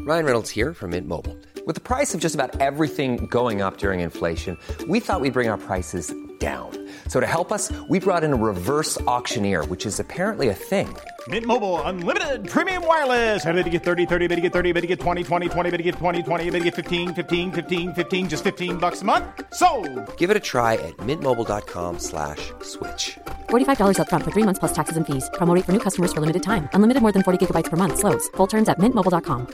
Ryan Reynolds here from Mint Mobile. With the price of just about everything going up during inflation, we thought we'd bring our prices down. So to help us, we brought in a reverse auctioneer, which is apparently a thing. Mint Mobile Unlimited Premium Wireless. How to get 30, 30, bit to get 30, bit to get 20, 20, 20, bit to get 20, 20, bit to get 15, 15, 15, 15, just $15 a month? Sold! Give it a try at mintmobile.com/switch. $45 up front for 3 months plus taxes and fees. Promo rate for new customers for limited time. Unlimited more than 40 gigabytes per month. Slows full terms at mintmobile.com.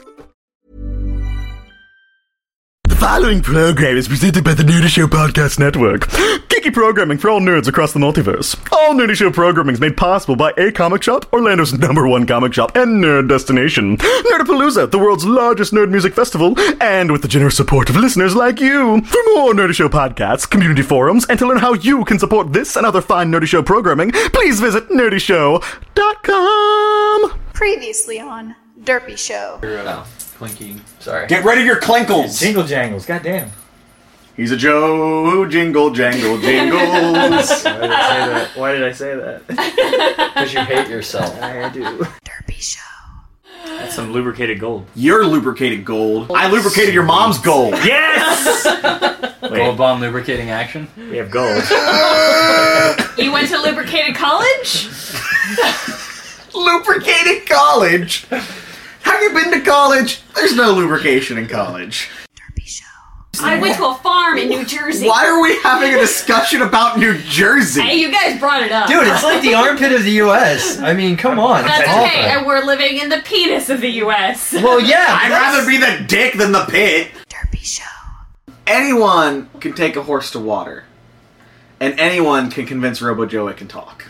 The following program is presented by the Nerdy Show Podcast Network. Geeky programming for all nerds across the multiverse. All Nerdy Show programming is made possible by A Comic Shop, Orlando's #1 comic shop and nerd destination. Nerdapalooza, the world's largest nerd music festival, and with the generous support of listeners like you. For more Nerdy Show podcasts, community forums, and to learn how you can support this and other fine Nerdy Show programming, please visit nerdyshow.com. Previously on Derpy Show. Clinking. Sorry. Get rid of your clinkles. Jingle jangles. Goddamn. He's a Joe who jingle jangle jingles. Why did I say that? Because you hate yourself. I do. Derpy Show. That's some lubricated gold. You're lubricated gold. I lubricated your mom's gold. Yes! Gold bomb lubricating action. We have gold. You went to lubricated college? Lubricated college? Have you been to college? There's no lubrication in college. Derpy Show. I went to a farm in New Jersey. Why are we having a discussion about New Jersey? Hey, you guys brought it up. Dude, it's like the armpit of the U.S. I mean, come on. That's okay, and we're living in the penis of the U.S. Well, yeah. I'd rather be the dick than the pit. Derpy Show. Anyone can take a horse to water. And anyone can convince Robo Joe it can talk.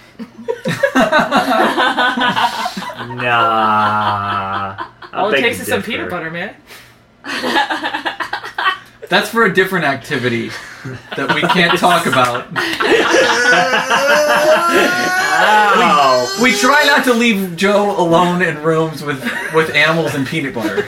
Nah. All it takes is some peanut butter, man. That's for a different activity that we can't talk about. We try not to leave Joe alone in rooms with animals and peanut butter.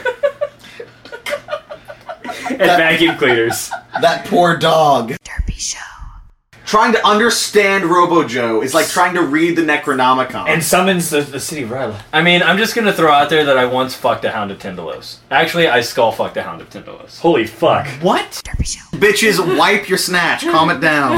And vacuum cleaners. That poor dog. Derpy Show. Trying to understand Robo Joe is like trying to read the Necronomicon. And summons the city of Ryla. I mean, I'm just gonna throw out there that I once fucked a Hound of Tyndalos. Actually, I skull fucked a Hound of Tyndalos. Holy fuck. What? Derpy Show. Bitches, wipe your snatch. Calm it down.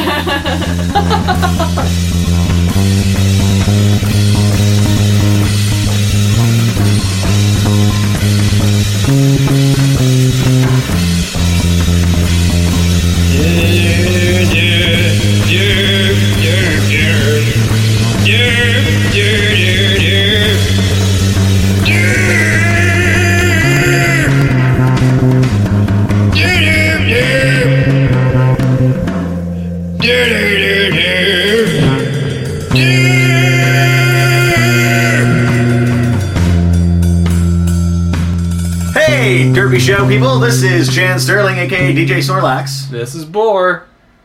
Hey, Derpy Show people, this is Chan Sterling, aka DJ Snorlax. This is Boar.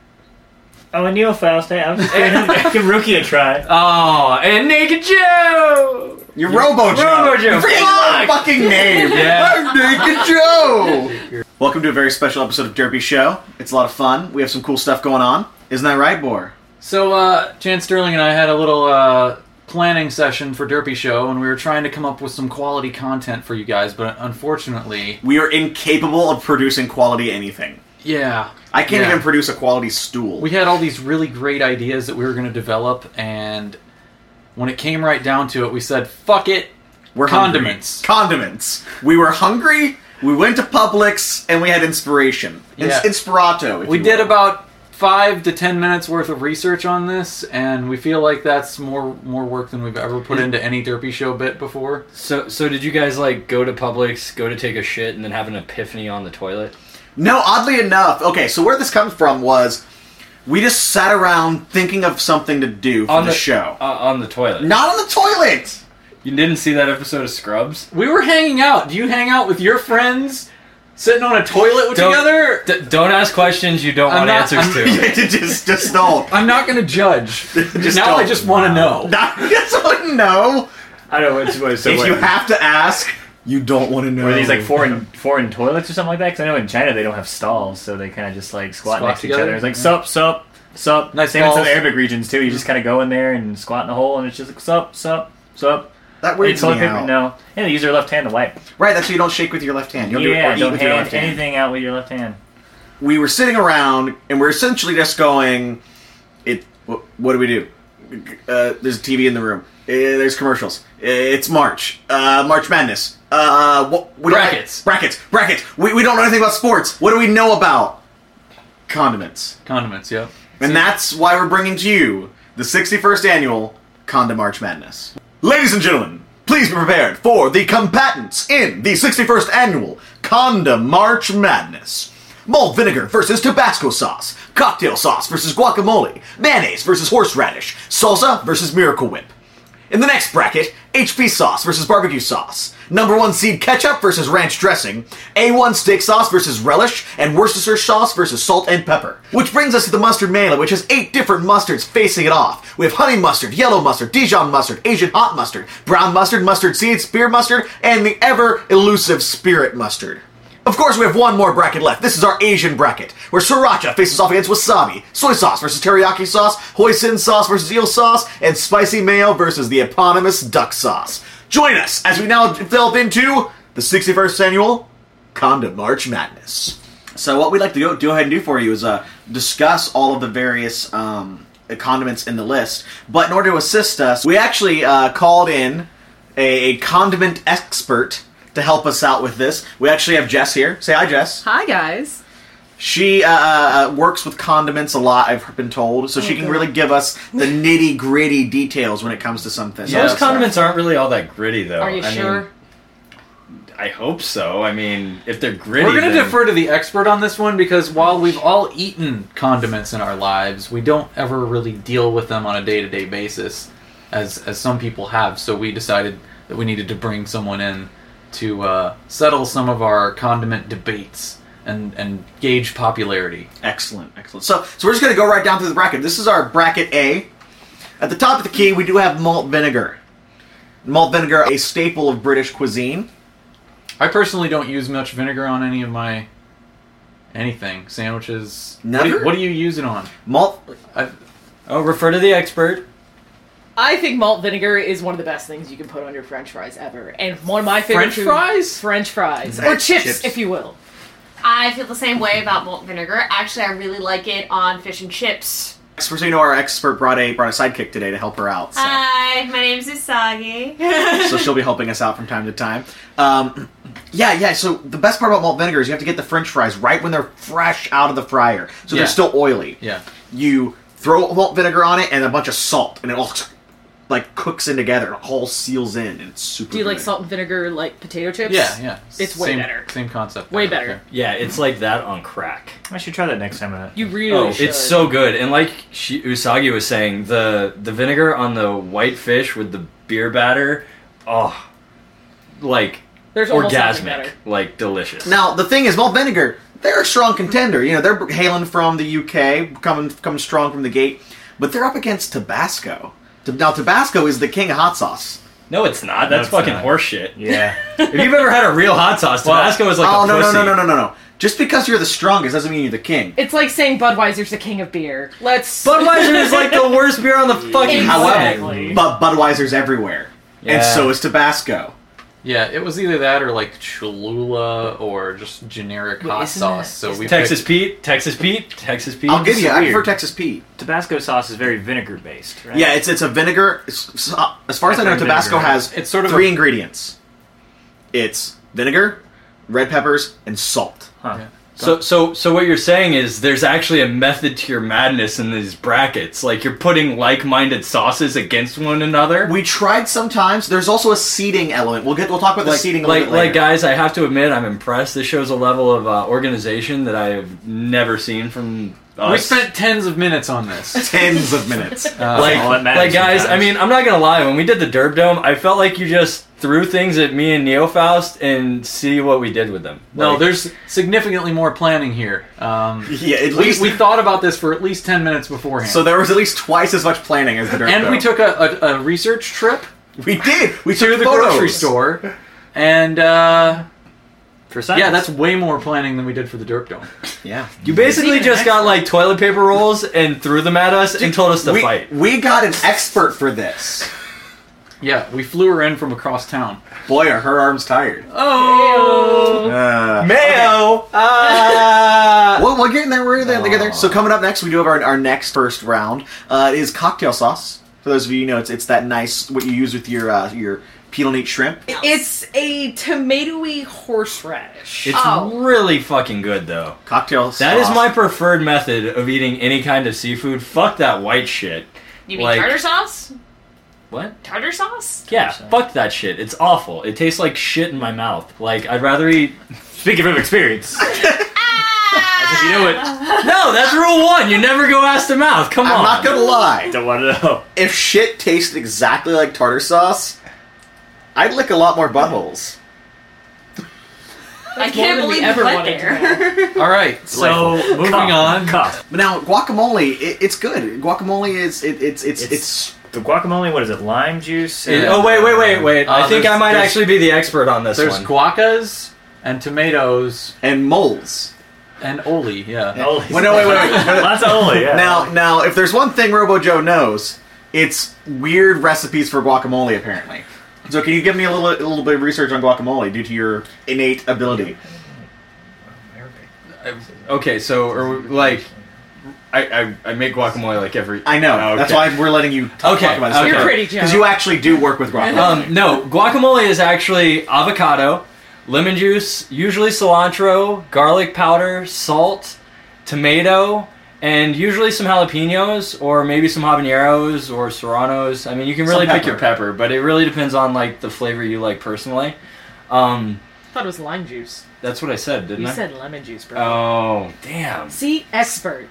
Oh, and Neil Faust. Hey, I'm just give Rookie a try. Oh, and Naked Joe! You're Robo Joe. Robo Joe. You forget your fucking name. Yeah. I'm Naked Joe. Welcome to a very special episode of Derpy Show. It's a lot of fun. We have some cool stuff going on. Isn't that right, Boar? So, Chan Sterling and I had a little planning session for Derpy Show, and we were trying to come up with some quality content for you guys, but unfortunately... We are incapable of producing quality anything. Yeah. I can't even produce a quality stool. We had all these really great ideas that we were going to develop, and when it came right down to it, we said, fuck it, we're condiments. Hungry. Condiments. We were hungry, we went to Publix, and we had inspiration. Yeah. Inspirato, if We you did will. about 5 to 10 minutes worth of research on this, and we feel like that's more work than we've ever put into any Derpy Show bit before. So did you guys like go to Publix, go to take a shit, and then have an epiphany on the toilet? No, oddly enough. Okay, so where this comes from was we just sat around thinking of something to do for the show. On the toilet. Not on the toilet! You didn't see that episode of Scrubs? We were hanging out. Do you hang out with your friends sitting on a toilet together? Don't ask questions you don't want answers to. just don't. I'm not going to judge. Now I just want to know. I just want to know. I don't know what so if you have to ask, you don't want to know. Were these like foreign toilets or something like that? Because I know in China they don't have stalls, so they kind of just like squat next to each other. It's like sup. Nice Same in balls. some Arabic regions too. You just kind of go in there and squat in the hole, and it's just like sup. That weirds toilet me paper, out. no. And they use their left hand to wipe. Right, that's why you don't shake with your left hand. You don't Yeah, eat don't with your hand left hand. anything out with your left hand. We were sitting around, and we're essentially just going, what do we do? There's a TV in the room. There's commercials. It's March. March Madness. Brackets. Brackets. We don't know anything about sports. What do we know about? Condiments. Yep. And that's why we're bringing to you the 61st annual Condom March Madness. Ladies and gentlemen, please be prepared for the combatants in the 61st annual Condom March Madness. Malt vinegar versus Tabasco sauce. Cocktail sauce versus guacamole. Mayonnaise versus horseradish. Salsa versus Miracle Whip. In the next bracket, HP sauce versus barbecue sauce. Number 1 seed ketchup versus ranch dressing. A1 steak sauce versus relish. And Worcestershire sauce versus salt and pepper. Which brings us to the mustard melee, which has 8 different mustards facing it off. We have honey mustard, yellow mustard, Dijon mustard, Asian hot mustard, brown mustard, mustard seeds, spear mustard, and the ever elusive spirit mustard. Of course, we have one more bracket left. This is our Asian bracket, where sriracha faces off against wasabi, soy sauce versus teriyaki sauce, hoisin sauce versus eel sauce, and spicy mayo versus the eponymous duck sauce. Join us as we now delve into the 61st annual Condom March Madness. So what we'd like to go ahead and do for you is discuss all of the various condiments in the list. But in order to assist us, we actually called in a condiment expert to help us out with this. We actually have Jess here. Say hi, Jess. Hi, guys. She works with condiments a lot, I've been told, so she can really give us the nitty-gritty details when it comes to something. Yeah, those condiments aren't really all that gritty, though. Are you sure? I hope so. I mean, if they're gritty, We're going to then... defer to the expert on this one because while we've all eaten condiments in our lives, we don't ever really deal with them on a day-to-day basis, as some people have. So we decided that we needed to bring someone in to settle some of our condiment debates and gauge popularity. Excellent. So we're just going to go right down through the bracket. This is our bracket A. At the top of the key, we do have malt vinegar. Malt vinegar, a staple of British cuisine. I personally don't use much vinegar on any of my anything. Sandwiches. Never? What do you use it on? Malt... refer to the expert. I think malt vinegar is one of the best things you can put on your French fries ever, and one of my favorite French fries, or chips, if you will. I feel the same way about malt vinegar. Actually, I really like it on fish and chips. So you know, our expert brought a sidekick today to help her out. So. Hi, my name's Usagi. So she'll be helping us out from time to time. So the best part about malt vinegar is you have to get the French fries right when they're fresh out of the fryer, so they're still oily. Yeah. You throw malt vinegar on it and a bunch of salt, and it all cooks in together. It all seals in, and it's super. Do you good. like salt and vinegar like potato chips? Yeah. It's way better. Same concept. Way better. Yeah, it's like that on crack. I should try that next time. You really should. It's so good. And like Usagi was saying, the vinegar on the white fish with the beer batter, There's almost nothing better. Like delicious. Now the thing is, malt vinegar, they're a strong contender. You know, they're hailing from the UK, coming strong from the gate, but they're up against Tabasco. Now Tabasco is the king of hot sauce. No, it's not. That's fucking horseshit. Yeah. If you've ever had a real hot sauce, Tabasco is like a pussy. No. Just because you're the strongest doesn't mean you're the king. It's like saying Budweiser's the king of beer. Budweiser is like the worst beer on the fucking planet. But Budweiser's everywhere. Yeah. And so is Tabasco. Yeah, it was either that or like Cholula or just generic hot sauce. So we Texas Pete. I'll give you. I prefer Texas Pete. Tabasco sauce is very vinegar based, right? Yeah, it's a vinegar. As far as I know, Tabasco has it's sort of 3 ingredients. It's vinegar, red peppers, and salt. Huh. Yeah. So what you're saying is there's actually a method to your madness in these brackets. Like you're putting like-minded sauces against one another. We tried sometimes. There's also a seeding element. We'll talk about the seeding a little bit later. Like guys, I have to admit I'm impressed. This shows a level of organization that I have never seen from us. We spent tens of minutes on this. Tens of minutes. Like guys, I mean, I'm not gonna lie. When we did the Derp Dome, I felt like you just threw things at me and Neofaust and see what we did with them. No, there's significantly more planning here. Yeah, at least we thought about this for at least 10 minutes beforehand. So there was at least twice as much planning as the Derp Dome. And we took a research trip. We did. We to took the photos. grocery store, and for science. Yeah, that's way more planning than we did for the Derp Dome. Yeah, you basically just got like toilet paper rolls and threw them at us and told us to fight. We got an expert for this. Yeah, we flew her in from across town. Boy, are her arms tired. Oh! Mayo! Well, we're getting there. We're getting there. So coming up next, we do have our next first round. Is cocktail sauce. For those of you who know, it's that nice, what you use with your peel and eat shrimp. It's a tomatoey horseradish. It's really fucking good, though. Cocktail sauce. That is my preferred method of eating any kind of seafood. Fuck that white shit. You mean tartar sauce? What? Tartar sauce? Yeah, fuck that shit. It's awful. It tastes like shit in my mouth. Like, I'd rather eat... Speaking from experience. As if you know it. No, that's rule 1. You never go ass to mouth. Come on. I'm not gonna lie. Don't want to know. If shit tasted exactly like tartar sauce, I'd lick a lot more buttholes. I can't believe you went there. All right, so moving on. But now guacamole, it's good. Guacamole is it's the guacamole. What is it? Lime juice? Wait. I think I might actually be the expert on this There's one. guacas and tomatoes and moles. And Oli, yeah. Well, no, wait. Lots of Oli, yeah. Now, if there's one thing Robo Joe knows, it's weird recipes for guacamole, apparently. So can you give me a little bit of research on guacamole due to your innate ability? Okay, so like, I make guacamole like every. I know. Okay. That's why we're letting you talk about this. You're pretty, Joe. Because you actually do work with guacamole. No, guacamole is actually avocado, lemon juice, usually cilantro, garlic powder, salt, tomato, and usually some jalapenos or maybe some habaneros or serranos. I mean, you can really pick your pepper, but it really depends on like the flavor you like personally. I thought it was lime juice. That's what I said, didn't I? You said lemon juice, bro. Oh, damn. See, expert.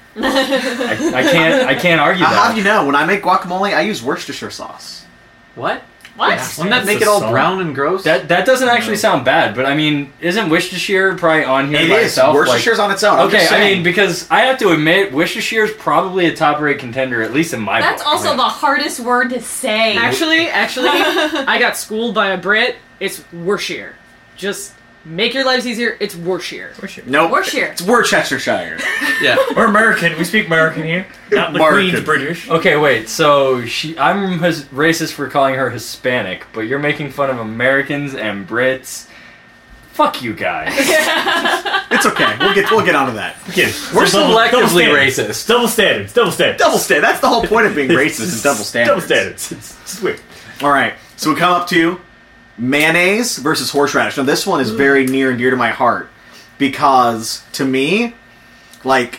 I can't argue that. How do you know? When I make guacamole, I use Worcestershire sauce. What? What? Yeah. Wouldn't that make it all brown and gross? That doesn't actually sound bad, but I mean, isn't Worcestershire probably on here by It is. itself? Worcestershire's on its own. I'm Okay, just I saying. mean, because I have to admit, Worcestershire's probably a top-rate contender, at least in my That's book. also the hardest word to say. Actually, I got schooled by a Brit. It's Worcestershire. Just make your lives easier. It's Worcestershire. Nope. Worcestershire. It's Worcestershire. Yeah. We're American. We speak American here. Not the American. Queen's British. Okay, wait, so I'm racist for calling her Hispanic, but you're making fun of Americans and Brits. Fuck you guys. It's okay. We'll get onto that. We're selectively racist. Double standards. Double standards. Double standard. That's the whole point of being racist is double standards. Double standards. It's weird. All right. So we come up to mayonnaise versus horseradish. Now this one is very near and dear to my heart because to me, like,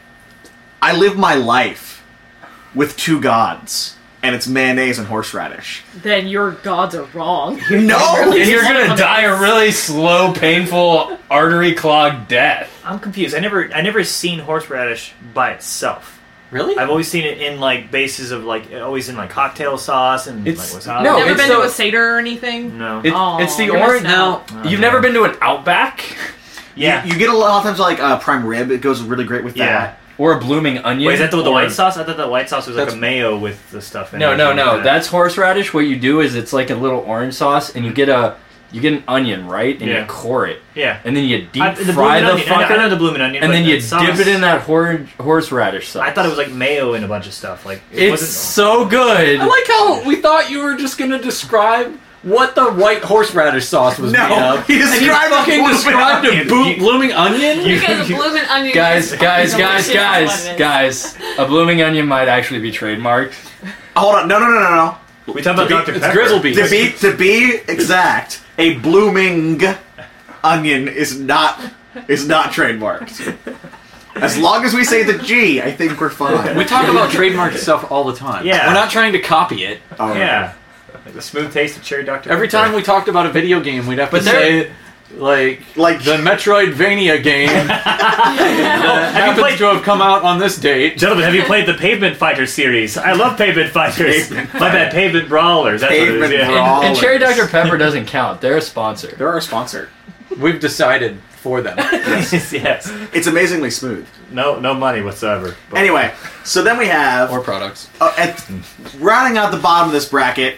I live my life with two gods, and it's mayonnaise and horseradish. Then your gods are wrong. No! And you're gonna die a really slow, painful, artery-clogged death. I'm confused. I never seen horseradish by itself. Really? I've always seen it in like bases of like always in like cocktail sauce and It's- like wasabi. no, Never it's been to the- a Seder or anything? No. It's the you're orange. missing out. Now, you've never been to an Outback? Yeah. You get a lot of times like prime rib. It goes really great with Yeah. that. Or a blooming onion? Wait, is that the Or- white sauce? I thought the white sauce was like That's- a mayo with the stuff in No, it. no. That's horseradish. What you do is it's like a little orange sauce, and you get an onion, right? And Yeah. you core it. Yeah. And then you deep The fry blooming the onion. fucker. I know the blooming onion. and but then the you sauce, dip it in that horseradish sauce. I thought it was like mayo and a bunch of stuff. Like It's so good. I like how we thought you were just going to describe what the white horseradish sauce was No, made of. he described and you a fucking blooming described a onion. blooming onion? Because the blooming onion. Guys, is delicious. a blooming onion might actually be trademarked. Hold on. No. We talking about Dr. It's Pepper. grizzle beans. To be exact, a blooming onion is not trademarked. As long as we say the G, I think we're fine. We talk about trademark stuff all the time. Yeah. We're not trying to copy it. All right. Yeah. Like the smooth taste of cherry Dr. Every Pepper. time we talked about a video game, we'd have to But there- say, like the Metroidvania game that happens to have come out on this date. Gentlemen, have you played the Pavement Fighter series? I love Pavement Fighters. My bad, Pavement Brawlers. That's what it is. Pavement Yeah. Brawl- And Cherry Dr. Pepper doesn't count. They're a sponsor. They're our sponsor. We've decided for them. Yes. It's amazingly smooth. No money whatsoever. But Anyway, so then we have Or products. rounding out the bottom of this bracket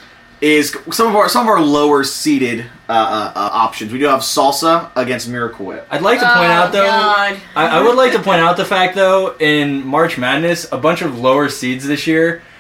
is some of our lower seeded options. We do have salsa against Miracle Whip. I'd like to point out, though, God. I would like to point out the fact, though, in March Madness, a bunch of lower seeds this year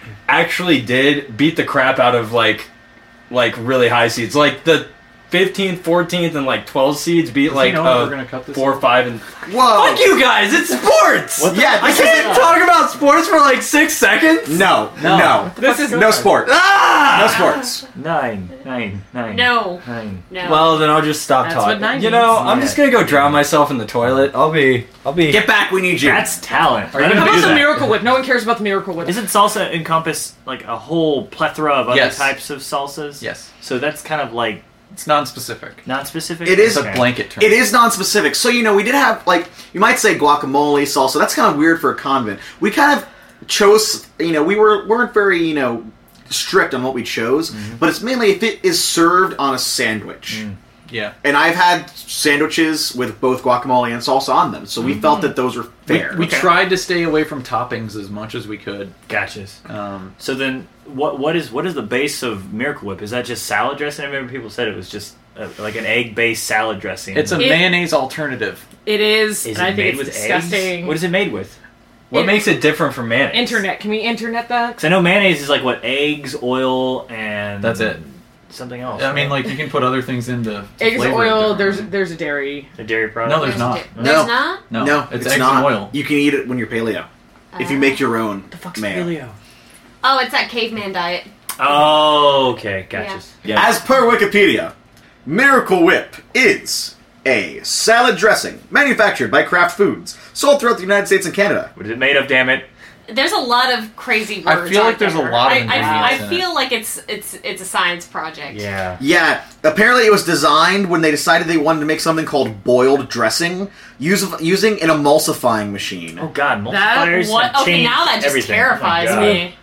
actually did beat the crap out of like really high seeds. Like the 15th, 14th, and like 12 seeds beat like we're gonna cut this 4, 5, and Whoa! fuck you guys! It's sports. Yeah, I can't talk about sports for like 6 seconds. No. This is No sports. No sports. 9. No. Well, then I'll just stop That's talking. what 9 You know, means. I'm just gonna go drown myself in the toilet. I'll be. Get back, we need you. That's talent. How about the Miracle Whip? No one cares about the Miracle Whip. Isn't salsa encompass like a whole plethora of other Yes. types of salsas? Yes. So that's kind of like It's non-specific. non-specific? It is It's a blanket term. It is non-specific. So, we did have, like, you might say guacamole, salsa. That's kind of weird for a convent. We kind of chose, we weren't very, strict on what we chose. But it's mainly if it is served on a sandwich. Yeah. And I've had sandwiches with both guacamole and salsa on them. So we felt that those were fair. We tried to stay away from toppings as much as we could. Gotcha. So then, what is the base of Miracle Whip? Is that just salad dressing? I remember people said it was just like an egg-based salad dressing. It's a mayonnaise alternative. It is. Is and it I think made it's with disgusting. eggs? What is it made with? What makes it different from mayonnaise? Internet. Can we internet that? Because I know mayonnaise is like what, eggs, oil, and That's it. something else. I mean, like, you can put other things into Eggs, flavor it oil. differently. There's a dairy. a dairy product. No, there's not. There's not? No, it's eggs not. and oil. You can eat it when you're paleo. If you make your own mayo. Paleo. Oh, it's that caveman diet. Oh, okay, gotcha. Yeah. As per Wikipedia, Miracle Whip is a salad dressing manufactured by Kraft Foods, sold throughout the United States and Canada. What is it made of? Damn it! There's a lot of crazy I words. feel like out there's a there. lot of I ingredients in feel like it's a science project. Yeah. Yeah, apparently it was designed when they decided they wanted to make something called boiled dressing, using an emulsifying machine. Oh God, That multipliers what? have Okay, changed now that just everything. terrifies Oh my God. me.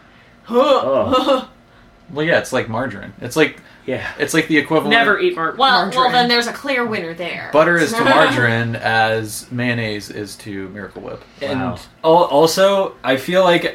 Oh. Well, yeah, it's like margarine. It's like Yeah. it's like the equivalent. Never eat margarine. Well, then there's a clear winner there. Butter is to margarine as mayonnaise is to Miracle Whip. And Wow. also, I feel like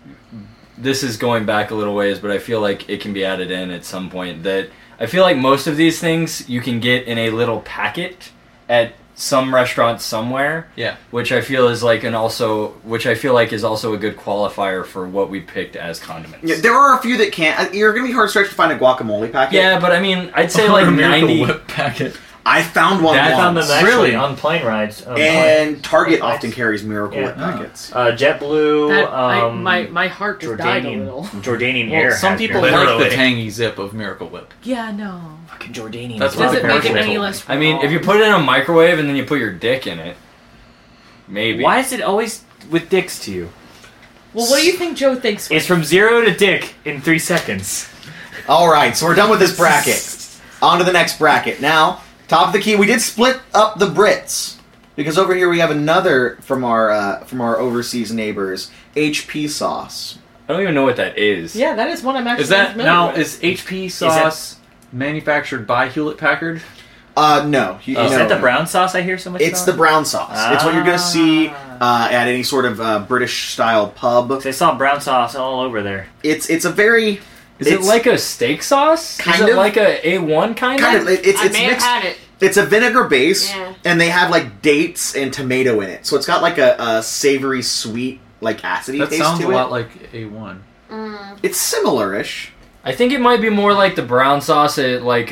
this is going back a little ways, but I feel like it can be added in at some point. That I feel like most of these things you can get in a little packet at some restaurant somewhere. Yeah. Which I feel is like which I feel like is also a good qualifier for what we picked as condiments. Yeah, there are a few that can't. You're going to be hard stretched to find a guacamole packet. Yeah, but I mean, I'd say like Or a Miracle 90. Whip packet. I found one I found once. them actually Really? on plane rides. And Target Nice. often carries Miracle Yeah. Whip packets. JetBlue. That, my heart just died a little. Jordanian Well, Air. some has people Miracle like Whip. the tangy zip of Miracle Whip. Yeah, no. Fucking Jordanian. That's Does what it the make it commercial any told less? I mean, if you put it in a microwave and then you put your dick in it, maybe. Why is it always with dicks to you? Well, what do you think Joe thinks? It's from 0 to dick in 3 seconds. All right, so we're done with this bracket. On to the next bracket. Now, top of the key. We did split up the Brits because over here we have another from our overseas neighbors, HP sauce. I don't even know what that is. Yeah, that is one I'm actually Is that familiar now? with. Is HP sauce manufactured by Hewlett Packard? No. Is that the brown sauce I hear so much It's about? the brown sauce. It's what you're going to see at any sort of British-style pub. I saw brown sauce all over there. It's a very... Is it like a steak sauce? Kind is it of. like a A1 kind of? It's I may have mixed. had it. It's a vinegar base, Yeah. and they have like dates and tomato in it. So it's got like a savory, sweet, like acidy That taste sounds to a it. lot like A1. It's similar-ish. I think it might be more like the brown sauce at like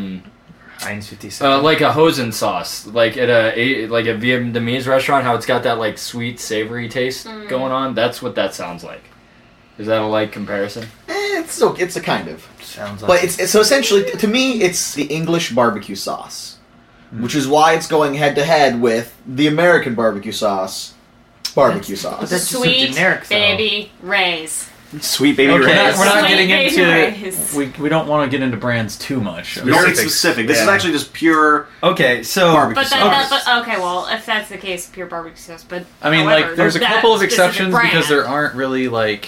Heinz 57. like a Hosen sauce, like at a Vietnamese restaurant. How it's got that like sweet, savory taste going on. That's what that sounds like. Is that a like comparison? It's a kind of. Sounds like But it's so essentially, to me, it's the English barbecue sauce, which is why it's going head-to-head with the American barbecue sauce, barbecue sauce. That's just so Sweet generic, though. baby Ray's. Sweet baby Okay, Ray's. we're not Sweet getting baby into. Ray's. We don't want to get into brands too much. Very specific. This is Yeah. actually just pure Okay, so barbecue But sauce. but okay, well, if that's the case, pure barbecue sauce. But I mean, however, like, there's a that couple of specific exceptions brand. because there aren't really like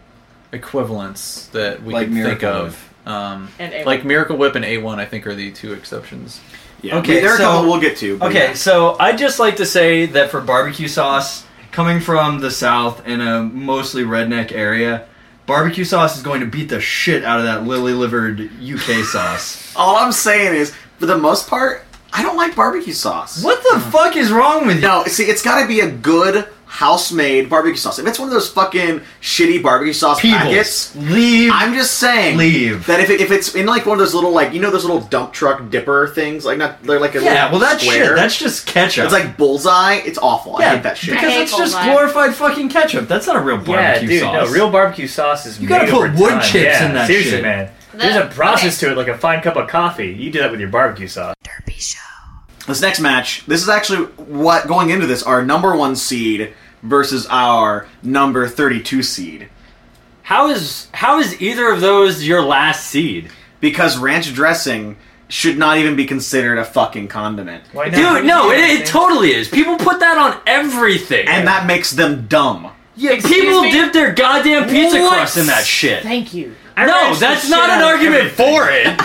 equivalents that we Like can think Miracle of. And A1. Like Miracle Whip and A1, I think, are the two exceptions. Yeah. Okay, there are a so- couple we'll get to. but Okay, yeah. so I'd just like to say that for barbecue sauce, coming from the South in a mostly redneck area, barbecue sauce is going to beat the shit out of that lily-livered UK sauce. All I'm saying is, for the most part, I don't like barbecue sauce. What the fuck is wrong with you? No, see, it's got to be a good house-made barbecue sauce. If it's one of those fucking shitty barbecue sauce packets, leave. I'm just saying, leave. That if it's in like one of those little like those little dump truck dipper things, like they're like a little that's square. shit. That's just ketchup. It's like Bullseye. It's awful. I hate that shit. Because it's just glorified fucking ketchup. That's not a real barbecue sauce. No, real barbecue sauce is You gotta made put over wood time. chips in that seriously, shit. man. There's a process to it, like a fine cup of coffee. You do that with your barbecue sauce. Derpy Show. This next match, this is actually what going into this our number 1 seed versus our number 32 seed. How is either of those your last seed? Because ranch dressing should not even be considered a fucking condiment. Why not? Dude, no, it totally is. People put that on everything. And that makes them dumb. Yeah, people dip their goddamn pizza crust in that shit. Thank you. No, that's not an argument for it.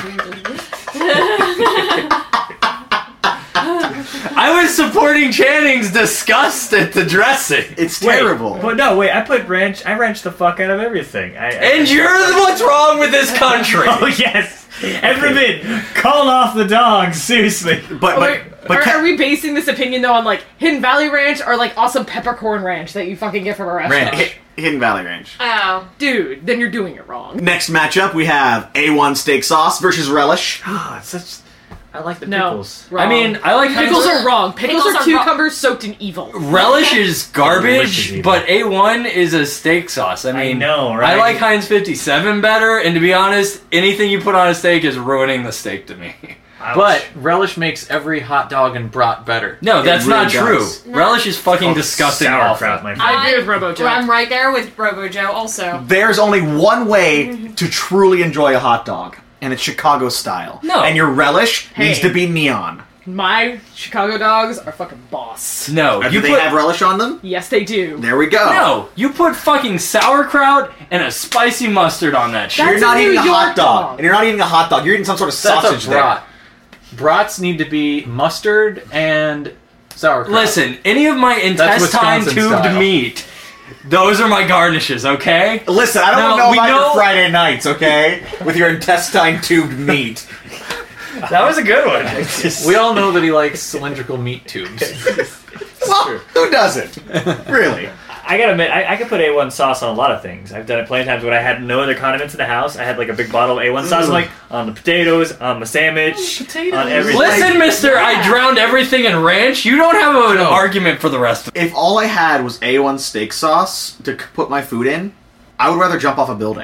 I was supporting Channing's disgust at the dressing. It's terrible. But no, wait, I ranch the fuck out of everything. And you're what's wrong with this country. Oh, yes. Everyone, call off the dogs, seriously. Are we basing this opinion, though, on, like, Hidden Valley Ranch or, like, awesome peppercorn ranch that you fucking get from a restaurant? Hidden Valley Ranch. Oh. Dude, then you're doing it wrong. Next matchup, we have A1 steak sauce versus relish. I like the pickles. I mean, I like pickles are wrong. Pickles are wrong. cucumbers soaked in evil. Relish is garbage, Relish is evil. but A1 is a steak sauce. I mean, know, right? I like Heinz 57 better, and to be honest, anything you put on a steak is ruining the steak to me. But relish makes every hot dog and brat better. No, that's really not true. does. Relish is fucking disgusting. Sauerkraut, my friend. I agree with Robo Joe. I'm right there with Robo Joe also. There's only one way to truly enjoy a hot dog, and it's Chicago style. No. And your relish Hey. needs to be neon. My Chicago dogs are fucking boss. No, Do they have relish on them? Yes, they do. There we go. No, you put fucking sauerkraut and a spicy mustard on that shit. That's You're not a eating New a hot York dog. dog. And you're not eating a hot dog. You're eating some sort of That's sausage a there. brat. Brats need to be mustard and sauerkraut. Listen, any of my intestine Wisconsin tubed style. meat, those are my garnishes, okay? Listen, I don't No, know we about your know- Friday nights, okay? With your intestine tubed meat. That was a good one. We all know that he likes cylindrical meat tubes. Well, who doesn't? Really? I gotta admit, I could put A1 sauce on a lot of things. I've done it plenty of times when I had no other condiments in the house. I had like a big bottle of A1 sauce, like on the potatoes, on my sandwich, on everything. Listen, mister, I drowned everything in ranch. You don't have an argument for the rest of it. If all I had was A1 steak sauce to put my food in, I would rather jump off a building.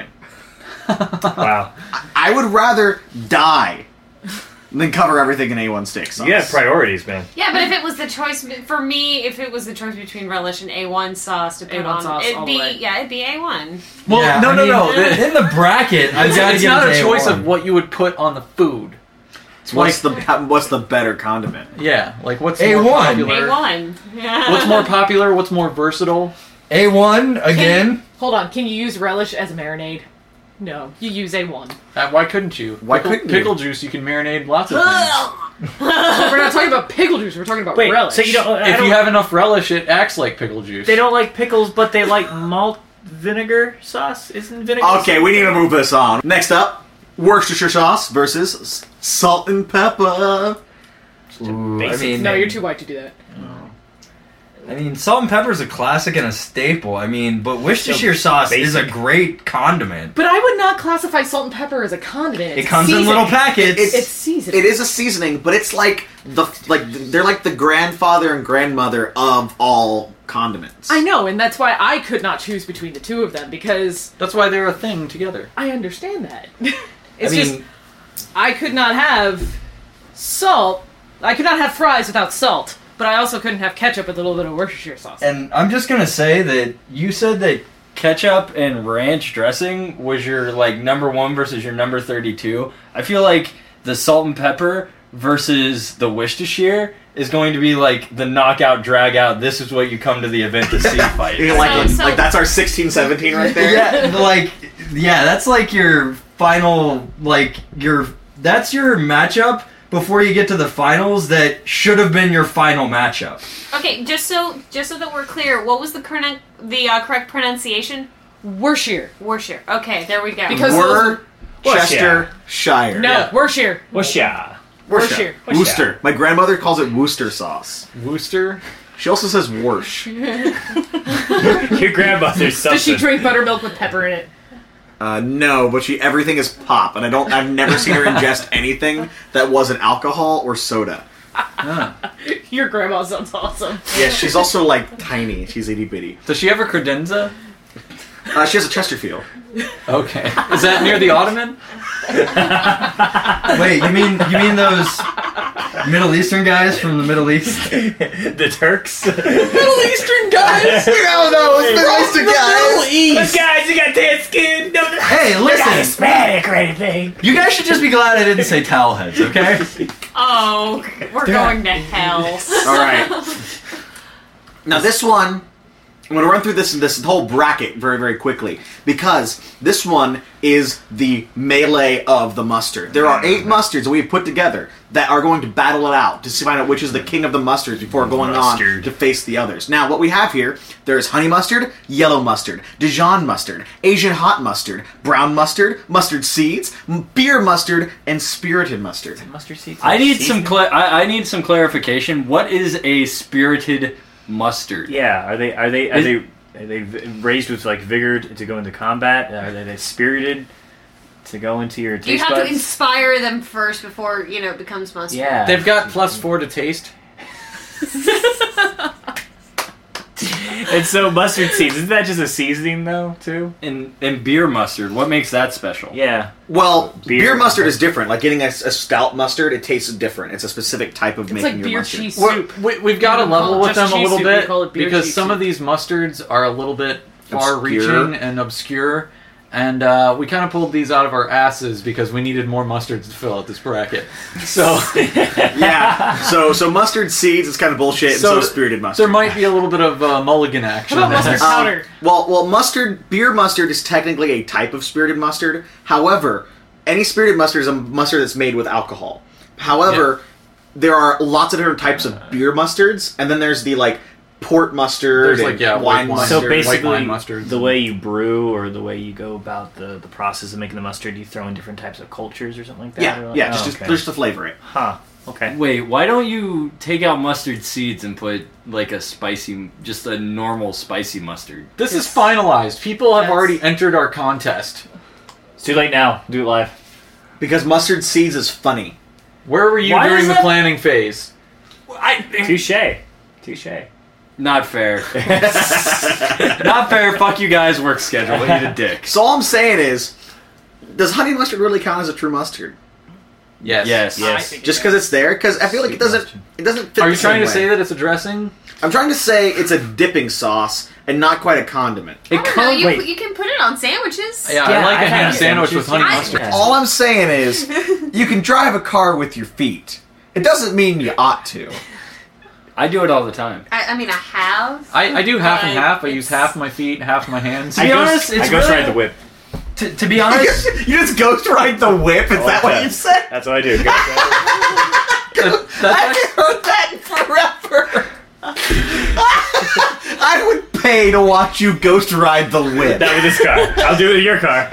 Wow. I would rather die than cover everything in A1 steak sauce. You have priorities, man. Yeah, but if it was the choice for me, if it was the choice between relish and A1 sauce to put A1 on, sauce all it'd the be way. it'd be A1. Well, Yeah, no. I In the bracket, I've got to It's give not it a to choice A1. of what you would put on the food. What's the better condiment? Yeah, like what's A1. more popular? A1. What's more popular? What's more versatile? A1 again. Hold on, can you use relish as a marinade? No, you use A1. Why couldn't you? Why couldn't you? Pickle juice, you can marinate lots of things. We're not talking about pickle juice, we're talking about Wait, relish. so you don't? If you have enough relish, it acts like pickle juice. They don't like pickles, but they like malt vinegar sauce. Isn't vinegar? Okay, we need to move this on. Next up, Worcestershire sauce versus salt and pepper. Ooh, Basic. I mean, No, you're too white to do that. I mean, salt and pepper is a classic and a staple. I mean, but Worcestershire sauce is a great condiment. But I would not classify salt and pepper as a condiment. It comes in little packets. It's seasoning. It is a seasoning, but it's like they're like the grandfather and grandmother of all condiments. I know, and that's why I could not choose between the two of them, because That's why they're a thing together. I understand that. It's I mean, just, I could not have salt. I could not have fries without salt, but I also couldn't have ketchup with a little bit of Worcestershire sauce. and I'm just gonna say that you said that ketchup and ranch dressing was your like number 1 versus your number 32. I feel like the salt and pepper versus the Worcestershire is going to be like the knockout, drag out. This is what you come to the event to see fight. Like that's our 16-17 right there. Yeah, that's like your final, that's your matchup before you get to the finals that should have been your final matchup. Okay, just so that we're clear, what was the correct pronunciation? Worcestershire. Worcestershire. Okay, there we go. Because Worcestershire. No, Worcestershire. Worcestershire. Worcestershire. Worcester. My grandmother calls it Worcester sauce. Worcester? She also says "worsh." Your grandmother's something. Does she drink buttermilk with pepper in it? No, but everything is pop, and I've never seen her ingest anything that wasn't alcohol or soda. Your grandma sounds awesome. Yeah, she's also like tiny. She's itty bitty. Does she have a credenza? She has a Chesterfield. Okay. Is that near the Ottoman? Wait, you mean those Middle Eastern guys from the Middle East? The Turks? Middle Eastern guys? No, it's Middle Eastern guys. Middle East. The guys who got tan skin. No, Hey, they're not listen. Hispanic or anything. You guys should just be glad I didn't say towel heads, okay? Oh, we're going to hell. All right. Now this one, I'm going to run through this whole bracket very, very quickly, because this one is the melee of the mustard. There are 8 mustards that we've put together that are going to battle it out to find out which is the king of the mustards before going on to face the others. Now, what we have here, there's honey mustard, yellow mustard, Dijon mustard, Asian hot mustard, brown mustard, mustard seeds, beer mustard, and spirited mustard. Mustard seeds. I need I need some clarification. What is a spirited mustard? Yeah, are they raised with like vigor to go into combat? Are they spirited to go into your taste You have buds? to inspire them first before, it becomes mustard. Yeah. They've got +4 to taste. And so mustard seeds, isn't that just a seasoning though, too? And beer mustard, what makes that special? Yeah. Well, Beer. beer mustard is different. Like getting a stout mustard, it tastes different. It's a specific type of It's making like your beer mustard. cheese soup. We've got to We don't level call it with just them a cheese little soup, we bit call it beer because cheese some soup. of these mustards are a little bit far-reaching Obscure. and obscure. And we kind of pulled these out of our asses because we needed more mustards to fill out this bracket. So Yeah. So mustard seeds is kind of bullshit, and so spirited mustard. there might be a little bit of mulligan action. How about there. mustard powder? Well, beer mustard is technically a type of spirited mustard. However, any spirited mustard is a mustard that's made with alcohol. However, there are lots of different types of beer mustards, and then there's the port mustard, There's and wine mustard. So basically, white wine mustards. the way you brew or the way you go about the process of making the mustard, you throw in different types of cultures or something like that? Yeah, or yeah, oh, just to flavor it. Huh. Okay. Wait, why don't you take out mustard seeds and put like just a normal spicy mustard? This is finalized. People have already entered our contest. It's too late now. Do it live. Because mustard seeds is funny. Where were you Why during is the that- planning phase? Touche. Not fair. Not fair. Fuck you guys. Work schedule. I need a dick. So all I'm saying is, does honey mustard really count as a true mustard? Yes. Yes. Just because it's there? Because I feel like it doesn't fit. Are the you trying same to way. say that it's a dressing? I'm trying to say it's a dipping sauce and not quite a condiment. I don't know, you can put it on sandwiches. Yeah, I like a I've ham had sandwich with honey sandwiches. mustard. All I'm saying is, you can drive a car with your feet. It doesn't mean you ought to. I do it all the time. I mean, I have. I do half and but half. I it's- use half my feet and half my hands. To be honest, it's I ghost really- ride the whip. To be honest, You just ghost ride the whip? Is that what you said? That's what I do. Ghost ride I haven't heard that in forever. I would pay to watch you ghost ride the whip. that with this car. I'll do it with your car.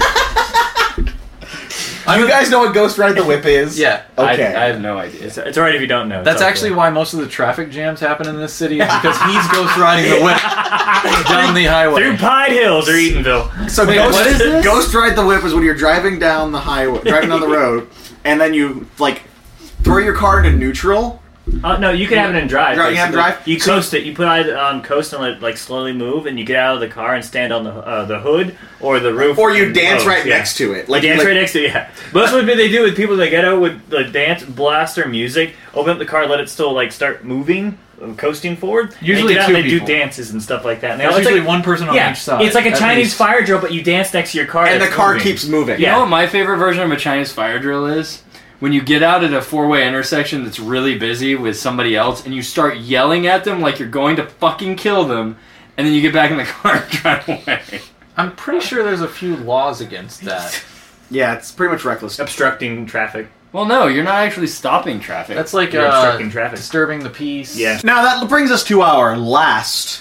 You guys know what ghost ride the whip is? Yeah. Okay. I have no idea. It's alright if you don't know. That's It's all actually cool. why most of the traffic jams happen in this city is because he's ghost riding the whip down the highway. Through Pine Hills or Eatonville. So ghost ride the whip is when you're driving down the highway, driving down the road, and then you throw your car into neutral. No, you can have it in drive. You have it in basically. drive? You coast it. You put it on coast and let it slowly move, and you get out of the car and stand on the hood or the roof, Or you and dance coast, right next to it. Like dance right next to it. Yeah, but that's what they do with people in the ghetto with the dance, blast their music, open up the car, let it still start moving, coasting forward. Usually and get out two and they do people. dances and stuff like that. And There's it's usually one person on each side. It's like a at Chinese least. fire drill, but you dance next to your car, And the that's car moving. keeps moving. You Yeah. know what my favorite version of a Chinese fire drill is? When you get out at a four-way intersection that's really busy with somebody else and you start yelling at them like you're going to fucking kill them, and then you get back in the car and drive away. I'm pretty sure there's a few laws against that. Yeah, it's pretty much reckless. Obstructing traffic. Well, no, you're not actually stopping traffic. That's like You're obstructing traffic. disturbing the peace. Yeah. Now that brings us to our last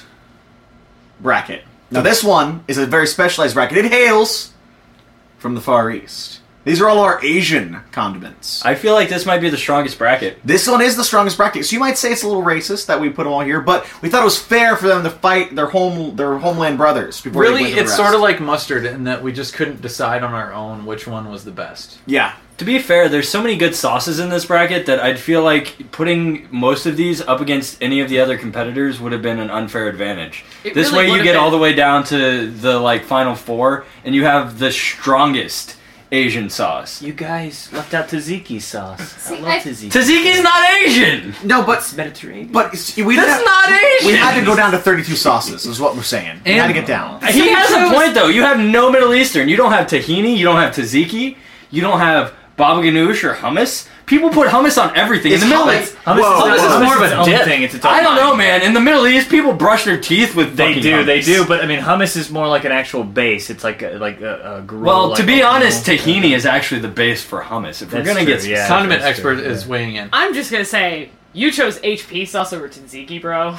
bracket. Now this one is a very specialized bracket. It hails from the Far East. These are all our Asian condiments. I feel like this might be the strongest bracket. This one is the strongest bracket, so you might say it's a little racist that we put them all here, but we thought it was fair for them to fight their homeland brothers. Before Really, they it's sort of like mustard in that we just couldn't decide on our own which one was the best. Yeah. To be fair, there's so many good sauces in this bracket that I'd feel like putting most of these up against any of the other competitors would have been an unfair advantage. This really way you would've get been. all the way down to the final four, and you have the strongest Asian sauce. You guys left out tzatziki sauce. See, I love tzatziki. Tzatziki's not Asian! No, but It's Mediterranean. But we That's not Asian! We had to go down to 32 sauces, is what we're saying. We had to get down. He has a point, though. You have no Middle Eastern. You don't have tahini. You don't have tzatziki. You don't have baba ganoush or hummus. People put hummus on everything. It's in the Middle hummus. East, Hummus is more of its a own dip. thing. It's its own I don't thing. know, man. In the Middle East, people brush their teeth with They fucking do, hummus. they do, but I mean, hummus is more like an actual base. It's like a grill. Well, like to be a honest, grill. tahini is actually the base for hummus. If we're That's gonna true, get yeah. Condiment that's expert true, is weighing in. I'm just gonna say, you chose HP sauce over tzatziki, bro.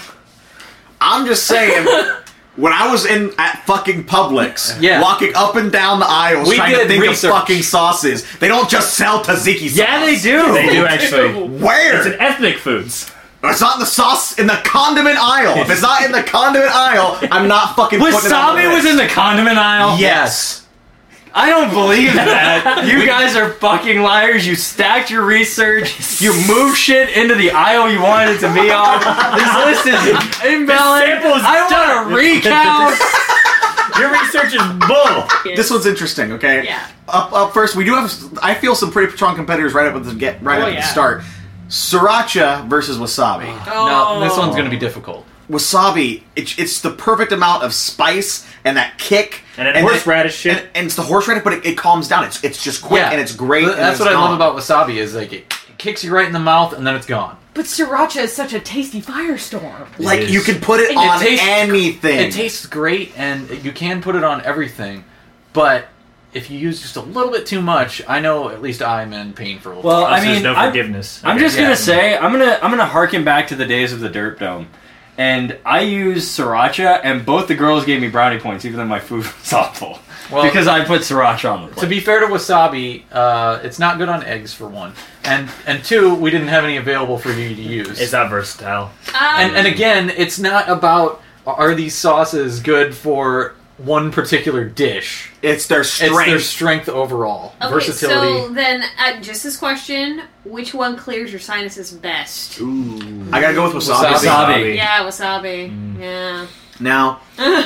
I'm just saying, when I was at fucking Publix, Yeah. walking up and down the aisles We trying to did think research. of fucking sauces, they don't just sell tzatziki sauce. Yeah, they do. They do actually. Where? It's an ethnic foods. It's not in the sauce, in the condiment aisle. If it's not in the condiment aisle, I'm not fucking putting it on the Wasabi was list. in the condiment aisle. Yes. I don't believe that. You guys are fucking liars. You stacked your research. You moved shit into the aisle you wanted it to be on. This list is invalid. sample's I want done. to recount. Your research is bull. This one's interesting, okay? Yeah. Up first, we do have, I feel, some pretty strong competitors right up at the yeah. start. Sriracha versus wasabi. No, this one's going to be difficult. Wasabi, it's the perfect amount of spice and that kick. And then horseradish shit. And it's the horseradish, but it calms down. It's just quick and it's great. and That's it's what I love gone. about wasabi is like it kicks you right in the mouth and then it's gone. But sriracha is such a tasty firestorm. Like, is. you can put it on anything. It tastes great and you can put it on everything, but if you use just a little bit too much, I know at least I'm in pain for a little Well, while. I There's mean, no I'm- forgiveness. I'm Okay. just gonna say I'm gonna harken back to the days of the Derp Dome, and I used sriracha, and both the girls gave me brownie points, even though my food was awful. Well, because I put sriracha on the plate. To be fair to wasabi, it's not good on eggs for one, and two, we didn't have any available for you to use. It's not versatile. And again, it's not about are these sauces good for one particular dish. It's their strength. It's their strength overall. Okay, Versatility. so then, just this question, which one clears your sinuses best? I gotta go with wasabi. Wasabi. Yeah, wasabi. Yeah. Now,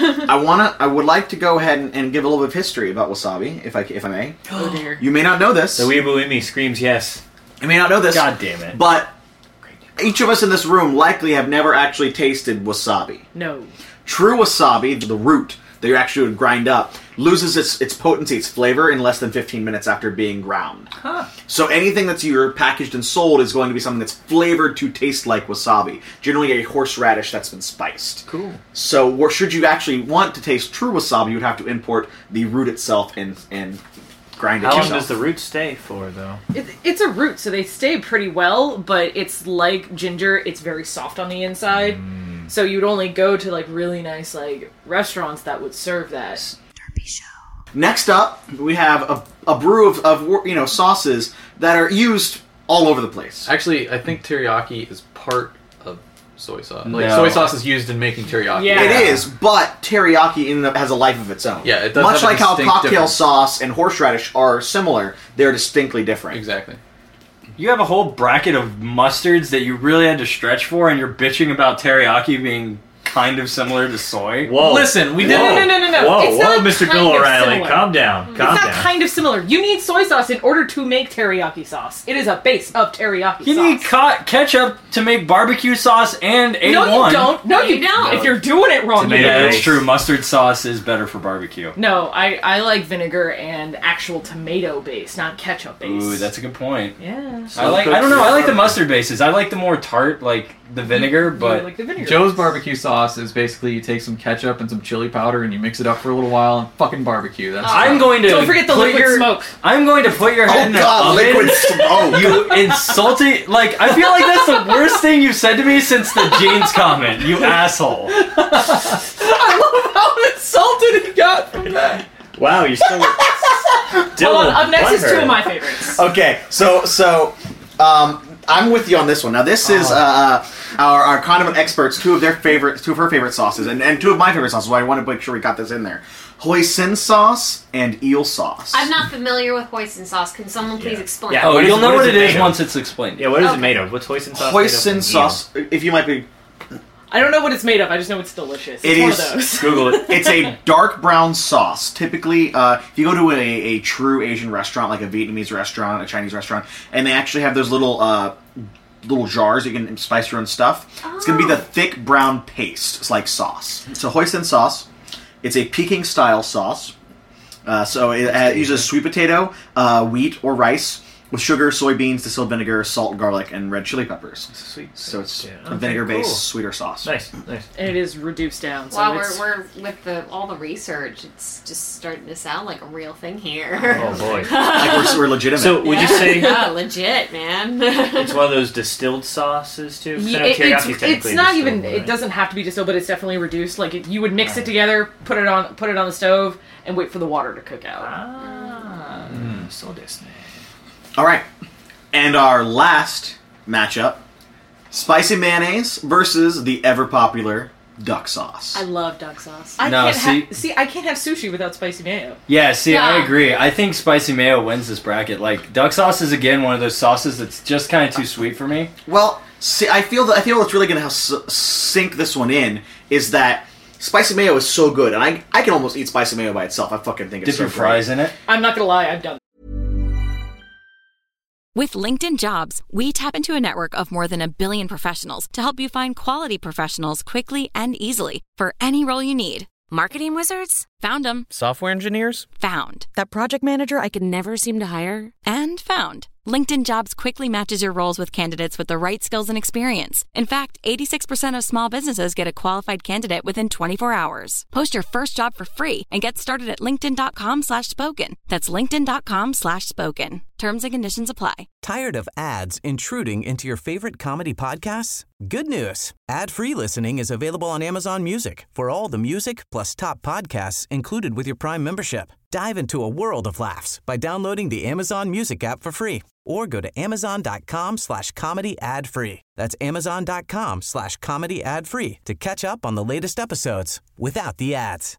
I would like to go ahead and give a little bit of history about wasabi, if I may. Oh dear. You may not know this. The weeaboo in me screams yes. You may not know this. God damn it. But each of us in this room likely have never actually tasted wasabi. No. True wasabi, the root that you actually would grind up, loses its potency, its flavor in less than 15 minutes after being ground. Huh. So anything that's packaged and sold is going to be something that's flavored to taste like wasabi. Generally a horseradish that's been spiced. Cool. So should you actually want to taste true wasabi, you would have to import the root itself and grind it How long yourself. does the root stay for, though? It's a root, so they stay pretty well, but it's like ginger. It's very soft on the inside. So you'd only go to like really nice like restaurants that would serve that. Derpy Show. Next up, we have a brew of sauces that are used all over the place. Actually, I think teriyaki is part of soy sauce. Like No. soy sauce is used in making teriyaki. Yeah. It is, but teriyaki has a life of its own. Yeah, it does Much have a like how distinct cocktail difference. sauce and horseradish are similar, they're distinctly different. Exactly. You have a whole bracket of mustards that you really had to stretch for, and you're bitching about teriyaki being kind of similar to soy. Whoa. Listen, we Whoa. didn't. No. Whoa, It's not Mr. kind Bill of O'Reilly, similar. calm down. Calm It's not down. kind of similar. You need soy sauce in order to make teriyaki sauce. It is a base of teriyaki You sauce. need ketchup to make barbecue sauce and A1. No, you don't. No, you don't. If you're doing it wrong, you Tomato Yeah, don't. that's base. true. Mustard sauce is better for barbecue. No, I like vinegar and actual tomato base, not ketchup base. Ooh, that's a good point. yeah. I don't know. I like the mustard bases. I like the more tart, like the vinegar, I but like the vinegar. Joe's barbecue sauce is basically you take some ketchup and some chili powder and you mix it up for a little while and fucking barbecue. That's I'm going to Don't forget the put liquid your- smoke. I'm going to put your head in Oh the god, oven. liquid smoke! You insulting, like, I feel like that's the worst thing you've said to me since the jeans comment, you asshole. I love how insulted he got from that. Wow, you're still. Hold on, up next is two of my favorites. Okay, so I'm with you on this one. Now this is our condiment experts, two of her favorite sauces, and two of my favorite sauces. So I want to make sure we got this in there: hoisin sauce and eel sauce. I'm not familiar with hoisin sauce. Can someone please explain? Yeah, you'll know what it is once it's explained. Yeah, what is it made of? What's hoisin sauce? Hoisin sauce. If you might be. I don't know what it's made of. I just know it's delicious. It it's is. one of those. Google it. It's a dark brown sauce. Typically, if you go to a true Asian restaurant, like a Vietnamese restaurant, a Chinese restaurant, and they actually have those little jars you can spice your own stuff. It's going to be the thick brown paste. It's like sauce. So hoisin sauce. It's a Peking style sauce. So it uses sweet potato, wheat or rice, with sugar, soybeans, distilled vinegar, salt, garlic, and red chili peppers. Sweet. So it's a vinegar-based, sweeter sauce. Nice. And it is reduced down. So Wow, it's... we're with all the research. It's just starting to sound like a real thing here. Oh boy, like we're legitimate. So would you say? Yeah, legit, man. It's one of those distilled sauces too. Yeah, it's not even. Right? It doesn't have to be distilled, but it's definitely reduced. Like you would mix it together, put it on the stove, and wait for the water to cook out. So this. All right, and our last matchup: spicy mayonnaise versus the ever popular duck sauce. I love duck sauce. I can't have sushi without spicy mayo. Yeah, I agree. I think spicy mayo wins this bracket. Like duck sauce is again one of those sauces that's just kind of too sweet for me. Well, see, I feel what's really going to sink this one in is that spicy mayo is so good, and I can almost eat spicy mayo by itself. I fucking think it's so Dip your fries great. in it. I'm not gonna lie, I've done. With LinkedIn Jobs, we tap into a network of more than 1 billion professionals to help you find quality professionals quickly and easily for any role you need. Marketing wizards? Found them. Software engineers? Found. That project manager I could never seem to hire? And found. LinkedIn Jobs quickly matches your roles with candidates with the right skills and experience. In fact, 86% of small businesses get a qualified candidate within 24 hours. Post your first job for free and get started at linkedin.com/spoken. That's linkedin.com/spoken. Terms and conditions apply. Tired of ads intruding into your favorite comedy podcasts? Good news. Ad-free listening is available on Amazon Music for all the music plus top podcasts included with your Prime membership. Dive into a world of laughs by downloading the Amazon Music app for free or go to amazon.com/comedy ad-free. That's amazon.com/comedy ad-free to catch up on the latest episodes without the ads.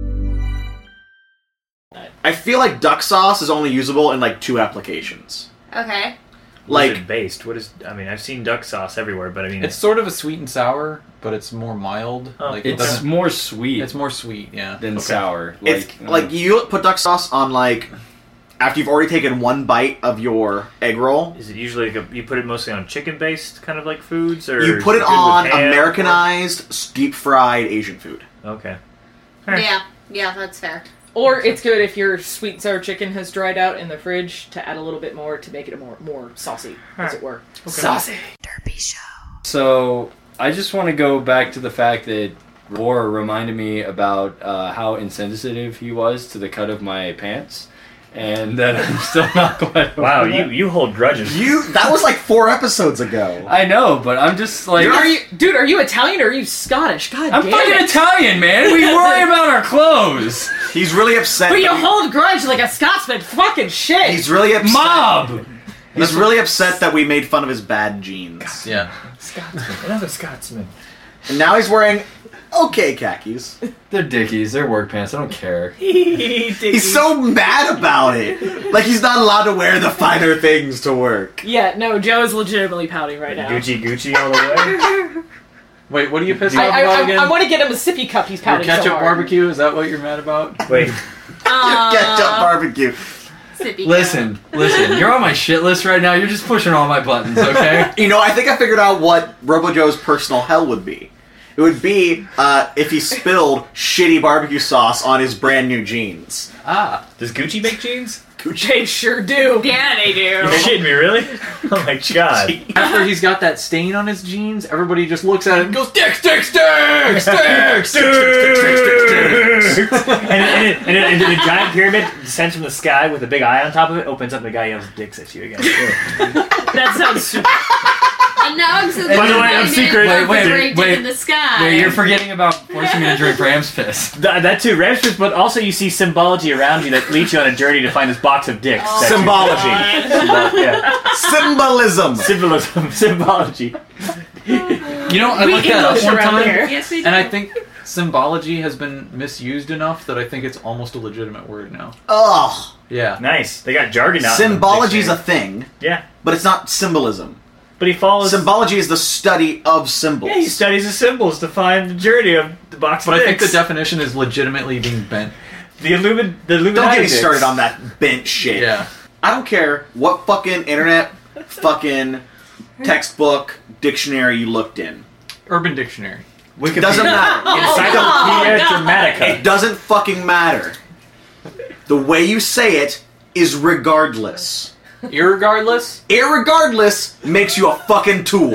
I feel like duck sauce is only usable in like 2 applications. Okay. What is it based? I've seen duck sauce everywhere, but I mean... It's sort of a sweet and sour, but it's more mild. It's more sweet. It's more sweet, yeah. Than sour. It's like you put duck sauce on like... After you've already taken one bite of your egg roll. Is it usually you put it mostly on chicken-based kind of like foods? Or you put it on Americanized, deep-fried Asian food. Okay. Yeah, that's fair. Or it's good if your sweet and sour chicken has dried out in the fridge to add a little bit more to make it more saucy, as it were. Okay. Saucy. Derpy Show. So I just want to go back to the fact that Roar reminded me about how insensitive he was to the cut of my pants. And that I'm still not quite. Wow, you hold grudges. That was like 4 episodes ago. I know, but I'm just like. Are you Italian or are you Scottish? God I'm damn fucking it. Italian, man. We worry about our clothes. He's really upset. But you hold grudge like a Scotsman. Fucking shit. He's really upset. Mob. He's really upset that we made fun of his bad jeans. Yeah. Scotsman. Another Scotsman. And now he's wearing okay khakis. They're Dickies. They're work pants. I don't care. He's so mad about it. Like he's not allowed to wear the finer things to work. Yeah, no, Joe is legitimately pouting right now. Gucci all the way. Wait, what are you pissed off about again? I want to get him a sippy cup. He's Your pouting ketchup so hard. barbecue? Is that what you're mad about? Wait. Ketchup barbecue. Listen, you're on my shit list right now. You're just pushing all my buttons, okay? You know, I think I figured out what Robo Joe's personal hell would be. It would be if he spilled shitty barbecue sauce on his brand new jeans. Does Gucci make jeans? They sure do. Yeah, they do. You're kidding me, really? Oh my god. After he's got that stain on his jeans, everybody just looks at it and goes, Dick, stick, stick, stick, stick, stick, and the giant pyramid descends from the sky with a big eye on top of it, opens up, and the guy yells dicks at you again. That sounds super. I'm so By the way, I'm secret. Wait, in the sky. Wait, you're forgetting about forcing me to drink Ram's Piss. That too, Ram's Piss, but also you see symbology around you that leads you on a journey to find this box of dicks. Oh, Symbology. Symbolism. Symbology. You know, I We looked that up English one around time, here. Yes, we do. and I think symbology has been misused enough that I think it's almost a legitimate word now. Ugh. Yeah. Nice. They got jargon out. Symbology is a thing, Yeah. but it's not symbolism. But he follows. Symbology is the study of symbols. Yeah, he studies the symbols to find the journey of the box of But I think dicks. the definition is legitimately being bent. The Illuminati. Don't get me dicks. started on that bent shit. Yeah. I don't care what fucking internet, fucking textbook, dictionary you looked in. Urban Dictionary. It doesn't matter. Encyclopedia Dramatica. It doesn't fucking matter. The way you say it is regardless. Irregardless? Irregardless makes you a fucking tool.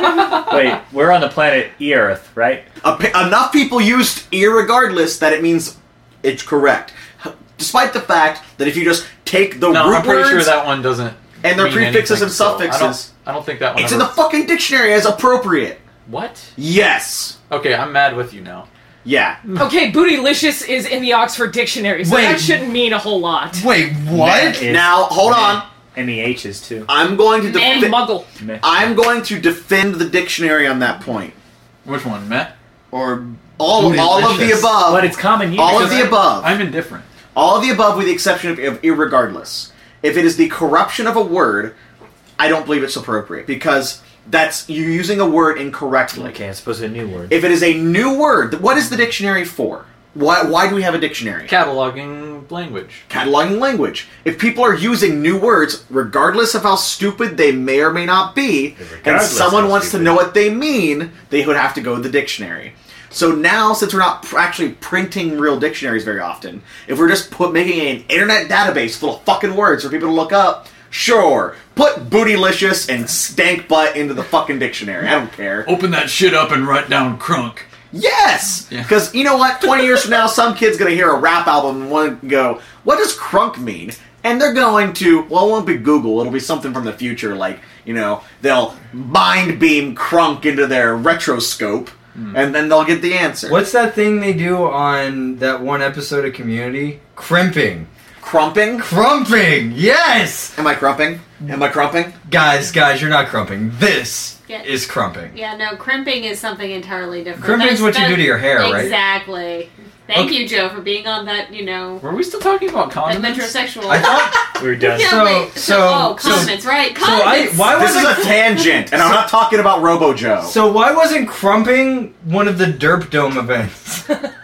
Wait, we're on the planet Earth, right? Enough people used irregardless that it means it's correct. Despite the fact that if you just take the root I'm pretty words sure that one doesn't. and their mean prefixes anything and still. suffixes, I don't think that one. it's in the fucking dictionary as appropriate. What? Yes. Okay, I'm mad with you now. Yeah. Okay, bootylicious is in the Oxford Dictionary, so Wait. that shouldn't mean a whole lot. Wait, what? Now, hold on. MEHs too. I'm going to And muggle. I'm going to defend the dictionary on that point. Which one, Matt? Or all of the Bootylicious. above. But it's common use. All of the above. I'm indifferent. All of the above with the exception of irregardless. If it is the corruption of a word, I don't believe it's appropriate because that's you're using a word incorrectly. Okay, I suppose a new word. If it is a new word, what is the dictionary for? Why do we have a dictionary? Cataloging language. Cataloging language. If people are using new words, regardless of how stupid they may or may not be, and Regardless someone how wants to stupid. know what they mean, they would have to go to the dictionary. So now, since we're not actually printing real dictionaries very often, if we're just making an internet database full of fucking words for people to look up, sure, put bootylicious and stank butt into the fucking dictionary. I don't care. Open that shit up and write down crunk. Yes! Yeah. Because you know what? 20 years from now, some kid's going to hear a rap album and want to go, what does crunk mean? And they're going to, well, it won't be Google. It'll be something from the future. Like, you know, they'll mind beam crunk into their retroscope, and then they'll get the answer. What's that thing they do on that one episode of Community? Crimping. Crumping? Crumping! Yes! Am I crumping? Am I crumping? Guys, you're not crumping. This Yeah. is crumping. Yeah, no, crimping is something entirely different. Crimping's what you do to your hair, right? Exactly. Thank Okay. you, Joe, for being on that, you know, Were we still talking about that condiments? metrosexual. I thought... We're done. Yeah, wait, condiments, right? Condiments. This is a tangent, and I'm not talking about Robo Joe. So why wasn't crumping one of the Derp Dome events?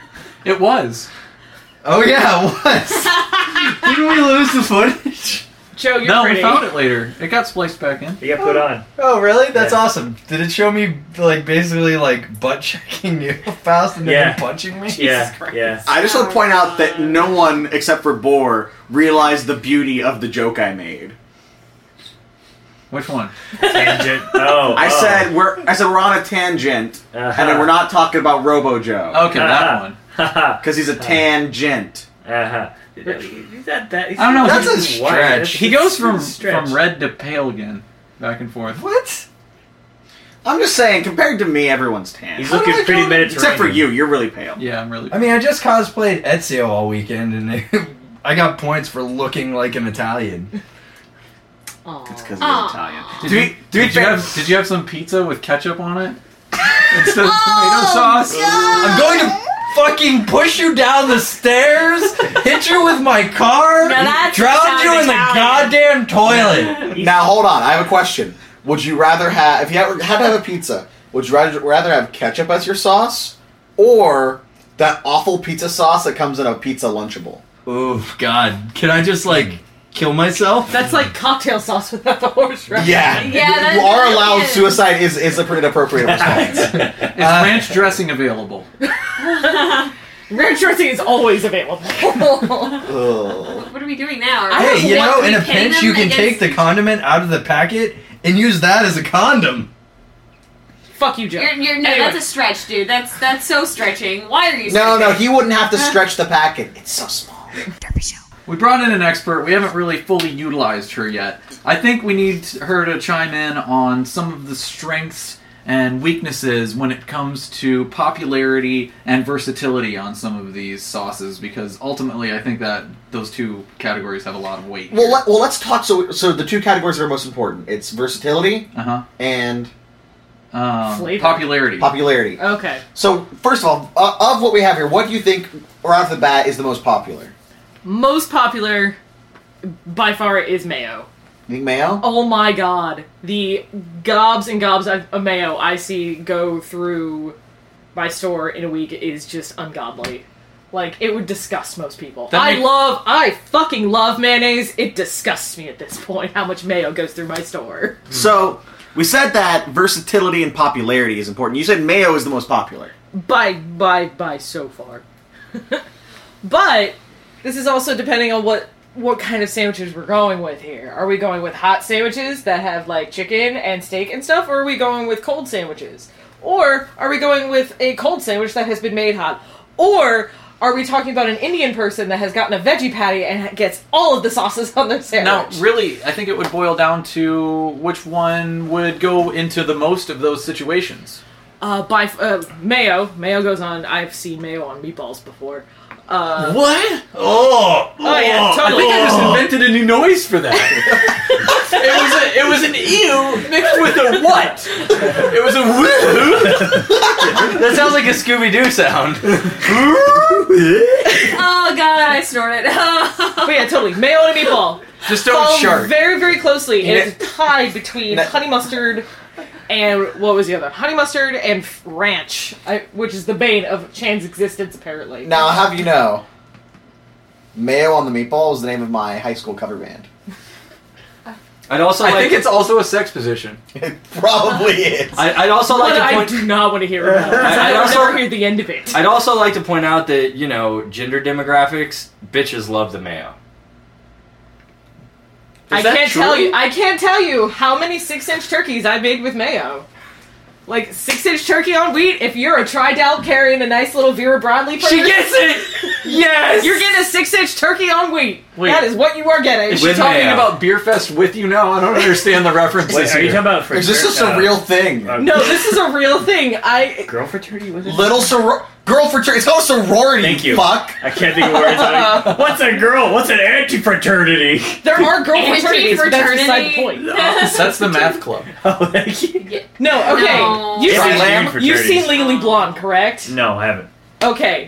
It was. Oh yeah, it was. Didn't we lose the footage? Joe, you're No, pretty. we found it later. It got spliced back in. You got put on. Oh really? That's Yeah. awesome. Did it show me basically butt checking you fast and then Yeah. you punching me? Yeah, yeah. I just want to point out that no one, except for Boar, realized the beauty of the joke I made. Which one? Tangent. Oh. I said we're on a tangent, and then we're not talking about Robo Joe. Okay, that one. Because he's a tangent. Uh-huh. He's not that. He's I don't know. That's a he's white. stretch. That's- He goes it's a stretch. from red to pale again, back and forth. What? I'm just saying, compared to me, everyone's tan. He's looking pretty Mediterranean. Except for you, you're really pale. Yeah, I'm really. I mean, I just cosplayed Ezio all weekend, and I got points for looking like an Italian. It's because Aw. he's Italian. Did you have some pizza with ketchup on it instead of tomato sauce? I'm going to fucking push you down the stairs, hit you with my car, Now that's drown you in the Italian. goddamn toilet. Now, hold on. I have a question. Would you rather have, if you had to have a pizza, would you rather have ketchup as your sauce, or that awful pizza sauce that comes in a pizza Lunchable? Oh, God. Can I just, kill myself? That's like cocktail sauce without the horse, right? Yeah. Yeah, You are that allowed is. suicide is a pretty appropriate response. Is ranch dressing available? Ranch dressing is always available. Ugh. What are we doing now? Hey, you know, in a Pitting pinch, you them can take the condiment out of the packet and use that as a condom. Fuck you, Joe. No, Anyway. that's a stretch, dude. That's so stretching. Why are you? No, stretching? he wouldn't have to stretch the packet. It's so small. Derpy Show. We brought in an expert. We haven't really fully utilized her yet. I think we need her to chime in on some of the strengths and weaknesses when it comes to popularity and versatility on some of these sauces, because ultimately I think that those two categories have a lot of weight. Well, let's talk. So the two categories that are most important. It's versatility and Flavor. popularity. Popularity. Okay. So first of all, of what we have here, what do you think right off the bat is the most popular? Most popular, by far, is mayo. You think mayo? Oh my god. The gobs and gobs of mayo I see go through my store in a week is just ungodly. Like, it would disgust most people. I fucking love mayonnaise. It disgusts me at this point how much mayo goes through my store. So, we said that versatility and popularity is important. You said mayo is the most popular. By so far. But this is also depending on what kind of sandwiches we're going with here. Are we going with hot sandwiches that have, like, chicken and steak and stuff, or are we going with cold sandwiches? Or are we going with a cold sandwich that has been made hot? Or are we talking about an Indian person that has gotten a veggie patty and gets all of the sauces on their sandwich? Now, really, I think it would boil down to which one would go into the most of those situations. Mayo. Mayo goes on. I've seen mayo on meatballs before. What? Oh yeah, totally. I think I just invented a new noise for that. it was an ew mixed with a what? It was a woo. That sounds like a Scooby-Doo sound. Oh god, I snorted. But yeah, totally. Mayo and a meatball. Just don't shark. Very, very closely. It is tied between honey mustard and what was the other? Honey mustard and ranch, which is the bane of Chan's existence, apparently. Now, I'll have you know, Mayo on the Meatball is the name of my high school cover band. I think it's also a sex position. It probably is. I'd also like to point... I do not want to hear about it. I'll never hear the end of it. I'd also like to point out that, gender demographics, bitches love the mayo. I can't tell you how many 6-inch turkeys I made with mayo. Like, 6-inch turkey on wheat, if you're a Tridel carrying a nice little Vera Bradley purse... She gets it! Yes! You're getting a 6-inch turkey on wheat. Wait. That is what you are getting. Is she talking about Beer Fest with you now? I don't understand the references. Wait, are you talking about... Is this just a real thing? No, this is a real thing. Girl fraternity? What is it? Girl fraternity. It's called a sorority. Thank you. Fuck. I can't think of words. Like, what's a girl? What's an anti-fraternity? There are girl fraternities, but that's beside the point. That's the math club. Oh, thank you. No, okay. No. You've seen Legally Blonde, correct? No, I haven't. Okay.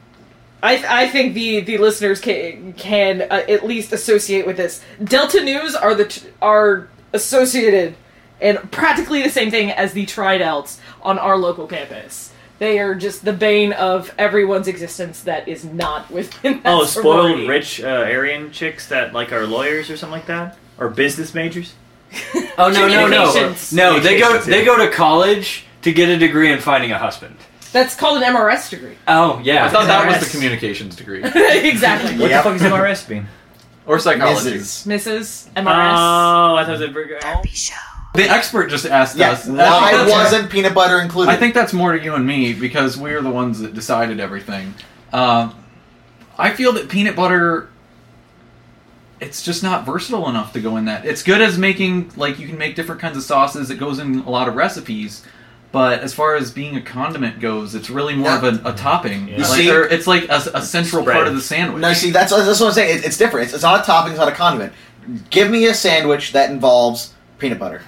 I think the listeners can at least associate with this. Delta News are associated and practically the same thing as the Tridelts on our local campus. They are just the bane of everyone's existence that is not within that spoiled sorority. rich Aryan chicks that are lawyers or something like that? Or business majors? Oh, no. No, they go to college to get a degree in finding a husband. That's called an MRS degree. Oh, yeah. I thought that was the communications degree. Exactly. What the fuck is MRS mean? Or psychology. Mrs. MRS. Oh, I thought it was Derpy Show. The expert just asked us. Why wasn't peanut butter included? I think that's more to you and me, because we're the ones that decided everything. I feel that peanut butter... It's just not versatile enough to go in that. It's good as making, you can make different kinds of sauces. It goes in a lot of recipes. But as far as being a condiment goes, it's really more of a topping. Yeah. It's like a central part of the sandwich. No, see, that's what I'm saying. It's different. It's not a topping, it's not a condiment. Give me a sandwich that involves peanut butter.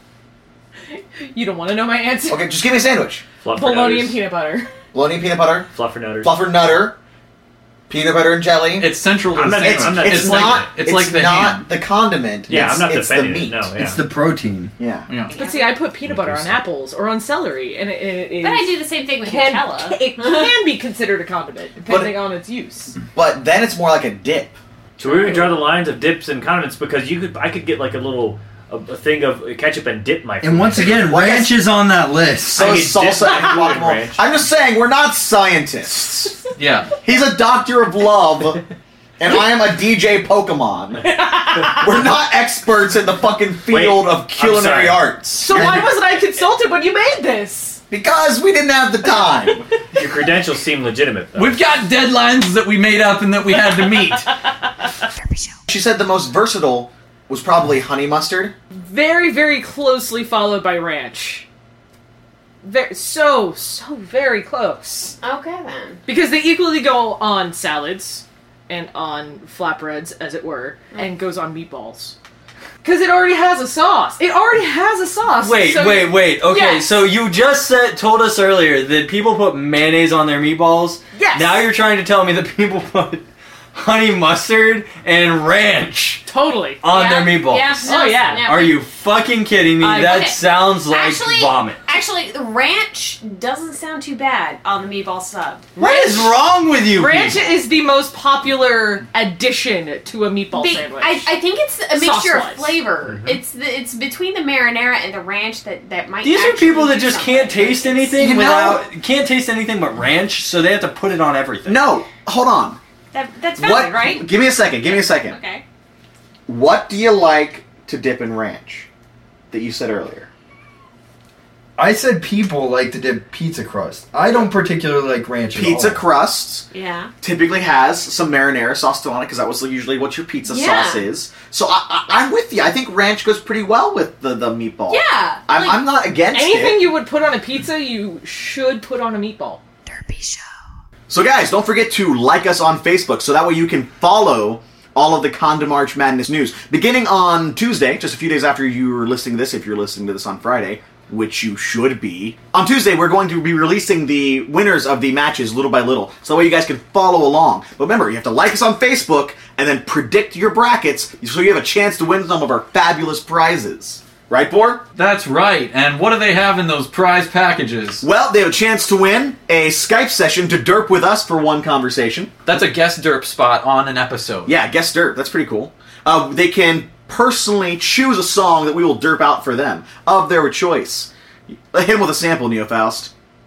You don't want to know my answer? Okay, just give me a sandwich. Bologna and peanut butter. Bologna and peanut butter. Fluffernutters. Fluffernutter. Peanut butter and jelly. It's central to the sandwich. It's not the condiment. Yeah, I'm not it's the defending meat. it. No, yeah. It's the protein. Yeah. But see, I put peanut butter on apples or on celery, and it is... But I do the same thing with Nutella. It can be considered a condiment, depending on its use. But then it's more like a dip. So we would draw the lines of dips and condiments because I could get a little... A thing of ketchup and dip my food. And once again, ranch is on that list. So is salsa and guacamole. I'm just saying, we're not scientists. Yeah. He's a doctor of love, and I am a DJ Pokemon. We're not experts in the fucking field of culinary arts. So why wasn't I consulted when you made this? Because we didn't have the time. Your credentials seem legitimate, though. We've got deadlines that we made up and that we had to meet. She said the most versatile was probably honey mustard. Very, very closely followed by ranch. So very close. Okay, then. Because they equally go on salads and on flatbreads, as it were, and goes on meatballs. Because it already has a sauce. It already has a sauce. Wait. Okay, Yes. so you just told us earlier that people put mayonnaise on their meatballs. Yes. Now you're trying to tell me that people put honey mustard and ranch totally on their meatballs. Yeah. Oh, yeah. Are you fucking kidding me? That Okay. sounds like vomit. Actually, the ranch doesn't sound too bad on the meatball sub. What is wrong with you Ranch people? is the most popular addition to a meatball sandwich. I think it's a mixture of Sauce-wise. flavor. It's between the marinara and the ranch that might. These are actually people that do just something. can't taste anything You know- can't taste anything but ranch, so they have to put it on everything. No, hold on. That's valid, right? Give me a second. Okay. What do you like to dip in ranch that you said earlier? I said people like to dip pizza crust. I don't particularly like ranch at Pizza all. crusts Yeah. typically has some marinara sauce still on it because that was usually what your pizza Yeah. sauce is. So I'm with you. I think ranch goes pretty well with the meatball. Yeah. I'm not against Anything it. you would put on a pizza, you should put on a meatball. So guys, don't forget to like us on Facebook so that way you can follow all of the Conda March Madness news. Beginning on Tuesday, just a few days after you were listening to this, if you're listening to this on Friday, which you should be. On Tuesday, we're going to be releasing the winners of the matches little by little, so that way you guys can follow along. But remember, you have to like us on Facebook and then predict your brackets so you have a chance to win some of our fabulous prizes. Right, Bor? That's right. And what do they have in those prize packages? Well, they have a chance to win a Skype session to derp with us for one conversation. That's a guest derp spot on an episode. Yeah, guest derp. That's pretty cool. They can personally choose a song that we will derp out for them of their choice. Hit him with a sample, Neofaust.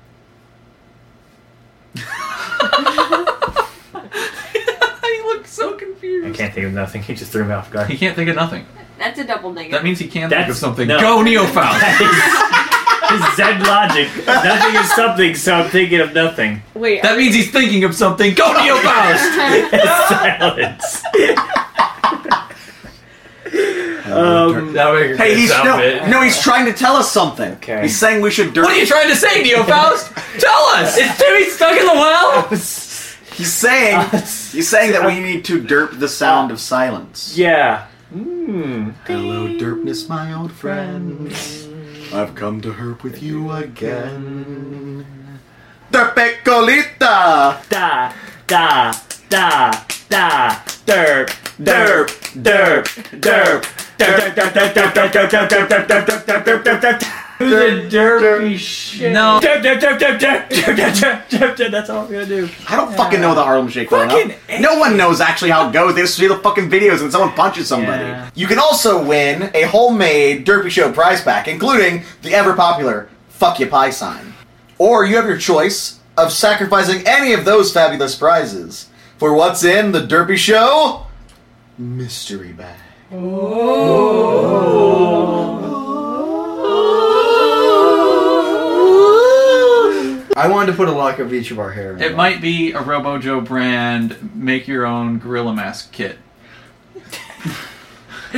He looks so confused. I can't think of nothing. He just threw me off guard. He can't think of nothing. That's a double negative. That means he can think of That's- something. no. Go, Neofaust! His Zen logic. Nothing is something, so I'm thinking of nothing. Wait, That means he's thinking of something. Go, Neofaust! Silence. Hey, he's trying to tell us something. Okay. He's saying we should derp. What are you trying to say, Neofaust? Tell us! Is Timmy stuck in the well? He's saying that we need to derp the sound of silence. Yeah. Hello, derpness, my old friend. I've come to herp with you again. Derpecolita! Da, da, da, da, derp, derp, derp, derp. The derpy shit. No. That's all I'm gonna do. I don't fucking know the Harlem Shake well enough. No one knows actually how it goes. They just see the fucking videos and someone punches somebody. Yeah. You can also win a homemade Derpy Show prize pack, including the ever popular Fuck Ya Pie sign. Or you have your choice of sacrificing any of those fabulous prizes for what's in the Derpy Show mystery bag. I wanted to put a lock of each of our hair in. It might be a RoboJoe brand, make your own gorilla mask kit. Or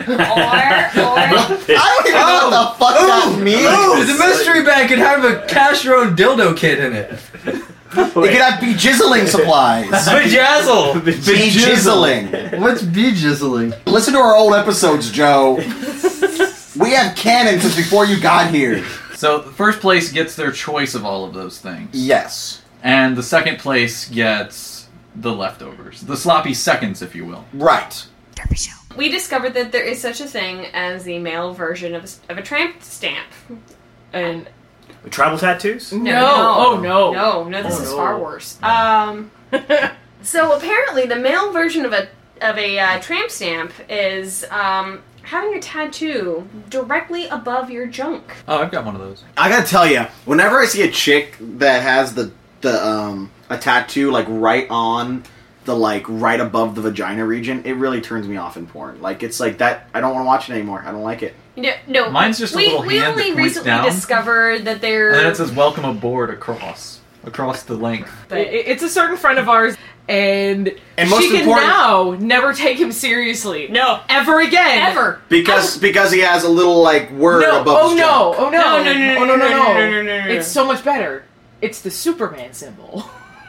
I don't even know what the fuck that means. Ooh, the mystery bag could have a cast your own dildo kit in it. It could have bejizzling supplies. Bejazzle! Bejizzling. What's bejizzling? Listen to our old episodes, Joe. We have canon since before you got here. So the first place gets their choice of all of those things. Yes. And the second place gets the leftovers. The sloppy seconds, if you will. Right. we discovered that there is such a thing as the male version of a tramp stamp. And tribal tattoos? No. No, this is far worse. So apparently the male version of a tramp stamp is having a tattoo directly above your junk. Oh, I've got one of those. I gotta tell you, whenever I see a chick that has a tattoo like right on the above the vagina region, it really turns me off in porn. Like it's like that. I don't want to watch it anymore. I don't like it. No. Mine's just a little we hand only that points recently down. discovered that they're... And then it says "Welcome aboard" across the length. But it's a certain friend of ours, and most she can important- now never take him seriously. No. Ever again. Ever. Because he has a little like word No. above Oh his no. junk. Oh no. No. It's so much better. It's the Superman symbol.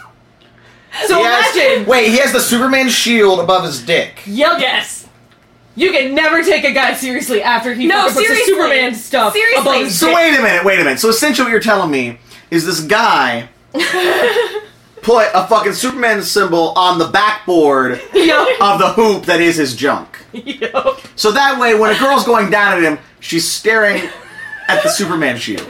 So He has- imagine. Wait, he has the Superman shield above his dick. Yep. Yes. You can never take a guy seriously after he No, fucking puts the seriously. Superman stuff Seriously. above his So dick. wait a minute. So essentially what you're telling me is this guy put a fucking Superman symbol on the backboard of the hoop that is his junk. Yep. So that way when a girl's going down at him, she's staring at the Superman shield.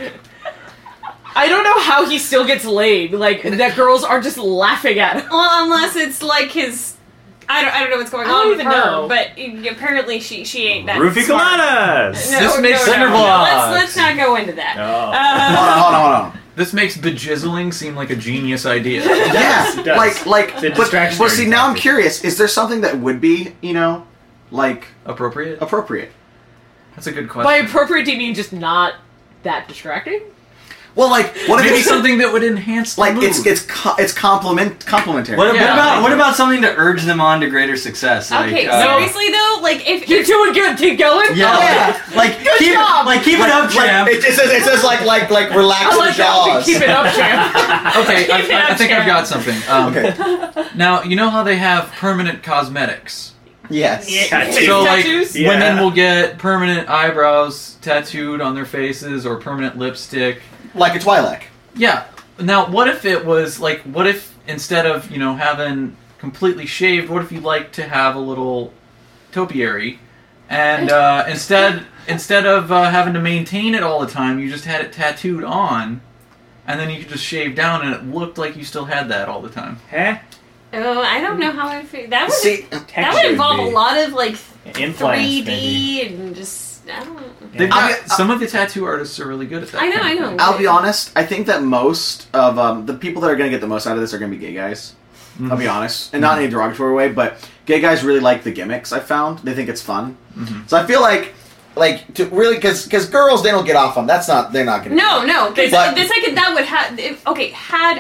I don't know how he still gets laid. Like, that girls are just laughing at him. Well, unless it's like his... I don't know what's going I don't on with even her, know. but apparently she ain't that Roofie smart. coladas! No, Let's not go into that. Hold on. This makes bejizzling seem like a genius idea. Yeah, it does. like, It's a but distraction see, now I'm curious. Is there something that would be, like appropriate? That's a good question. By appropriate, do you mean just not that distracting? Well, like, what if Maybe it's something that would enhance the like mood. it's complimentary. What about something to urge them on to greater success? Like, Okay, seriously though, like if you're doing good, keep going. Yeah, like keep it up, champ. It says like relax I like your jaws. Keep it up, champ. Okay, Keep it I up, think champ. I've got something. Now, you know how they have permanent cosmetics? Yes. So, like, Tattoos? women will get permanent eyebrows tattooed on their faces or permanent lipstick. Like a Twi'lek. Yeah. Now, what if it was, like, what if instead of, having completely shaved, what if you like to have a little topiary? And instead of having to maintain it all the time, you just had it tattooed on, and then you could just shave down, and it looked like you still had that all the time. Huh? Oh, I don't know how I feel. That would See, that would involve a lot of like Implants, 3D maybe. and just I don't know. They've got, some of the tattoo artists are really good at that. I know, kind of I know. thing. I'll be honest. I think that most of the people that are going to get the most out of this are going to be gay guys. I'll be honest, and not in a derogatory way, but gay guys really like the gimmicks. I found they think it's fun. So I feel like to really because girls they don't get off on that's not they're not going to. No, because But- the second that would have had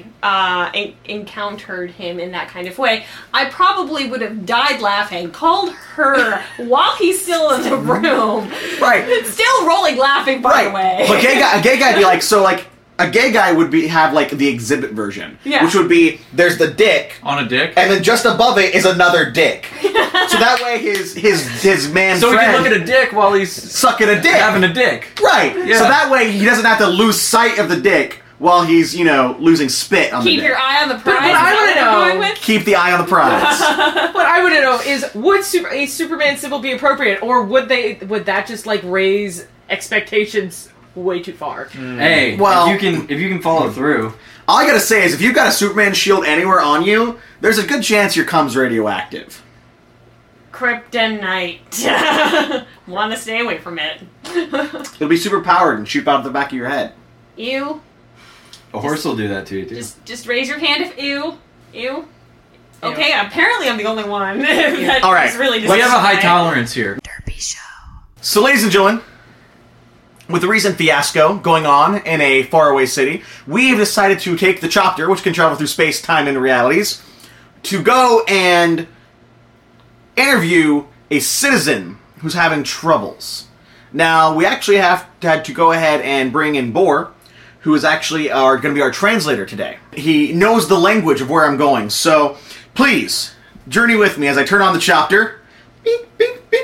I encountered him in that kind of way, I probably would have died laughing, called her while he's still in the room, Right. still rolling laughing by the way. But a gay guy would be like so like. A gay guy would have like the exhibit version, Yeah. which would be there's the dick On a dick? and then just above it is another dick. So that way his man So we friend can look at a dick while he's sucking a dick. having a dick. Right. Yeah. So that way he doesn't have to lose sight of the dick while he's, losing spit on Keep the dick. your eye on the prize. But I is that wanna what know- we're going with? Keep the eye on the prize. What I want to know is, would a Superman symbol be appropriate, or would that just like raise expectations way too far? Hey, Well- if you can follow through. All I gotta say is if you've got a Superman shield anywhere on you, there's a good chance your cum's radioactive. Kryptonite. Want to stay away from it. It'll be super powered and shoot out the back of your head. Ew. A horse will do that to you too. Just raise your hand if ew. Okay, apparently I'm the only one that All right, is really We have a high disgusting. tolerance here. So, ladies and gentlemen, with the recent fiasco going on in a faraway city, we have decided to take the chopper, which can travel through space, time, and realities, to go and interview a citizen who's having troubles. Now, we actually had to go ahead and bring in Boar, who is actually going to be our translator today. He knows the language of where I'm going, so please journey with me as I turn on the chopper. Beep, beep, beep.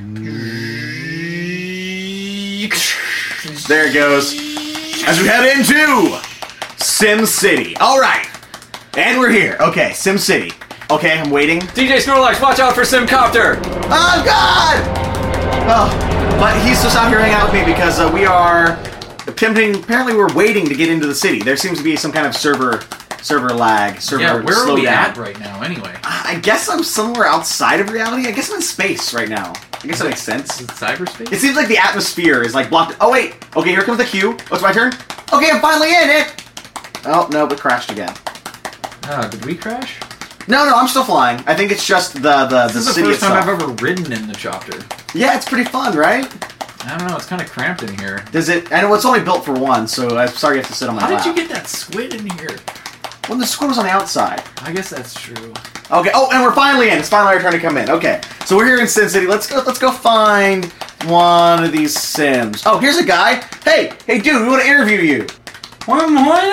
There it goes. As we head into Sim City. All right, and we're here. Okay, Sim City. Okay, I'm waiting. DJ Snorlax, watch out for Simcopter! Oh God! Oh, but he's just out here hanging out with me because we are attempting. Apparently, we're waiting to get into the city. There seems to be some kind of server lag. Yeah, where are we slowdown. at right now, anyway? I guess I'm somewhere outside of reality. I guess I'm in space right now. I guess that makes sense. Is it cyberspace? It seems like the atmosphere is like blocked. Oh wait. Okay, here comes the queue. Oh, it's my turn. Okay, I'm finally in it. Oh no, but crashed again. Did we crash? No, I'm still flying. I think it's just the This is the city first time itself. I've ever ridden in the chopper. Yeah, it's pretty fun, right? I don't know. It's kind of cramped in here. Does it? I know it's only built for one, so I'm sorry you have to sit on my How lap. did you get that squid in here? Well, the squid was on the outside. I guess that's true. Okay. Oh, and we're finally in. It's finally our turn to come in. Okay. So we're here in Sim City. Let's go find one of these Sims. Oh, here's a guy. Hey, dude, we want to interview you. What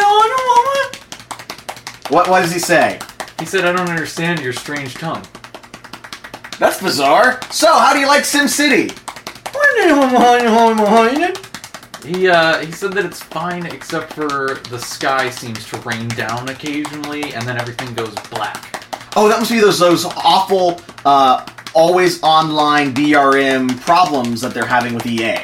does he say? He said, "I don't understand your strange tongue." That's bizarre. So, how do you like Sim City? He said that it's fine except for the sky seems to rain down occasionally and then everything goes black. Oh, that must be those awful always online DRM problems that they're having with EA.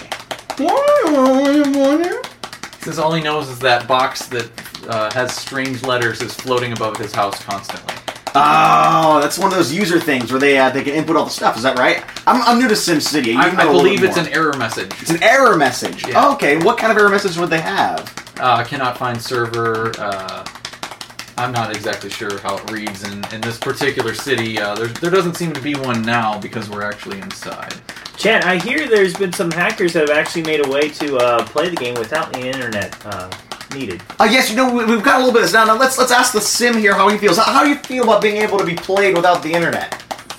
He says all he knows is that box that has strange letters is floating above his house constantly. Oh, that's one of those user things where they can input all the stuff. Is that right? I'm new to SimCity. I believe it's an error message. It's an error message. Yeah. Oh, okay. What kind of error message would they have? Cannot find server. I'm not exactly sure how it reads in this particular city. There doesn't seem to be one now because we're actually inside. Chan, I hear there's been some hackers that have actually made a way to play the game without the internet needed. Yes, we've got a little bit of this. Now let's ask the Sim here how he feels. How do you feel about being able to be played without the internet?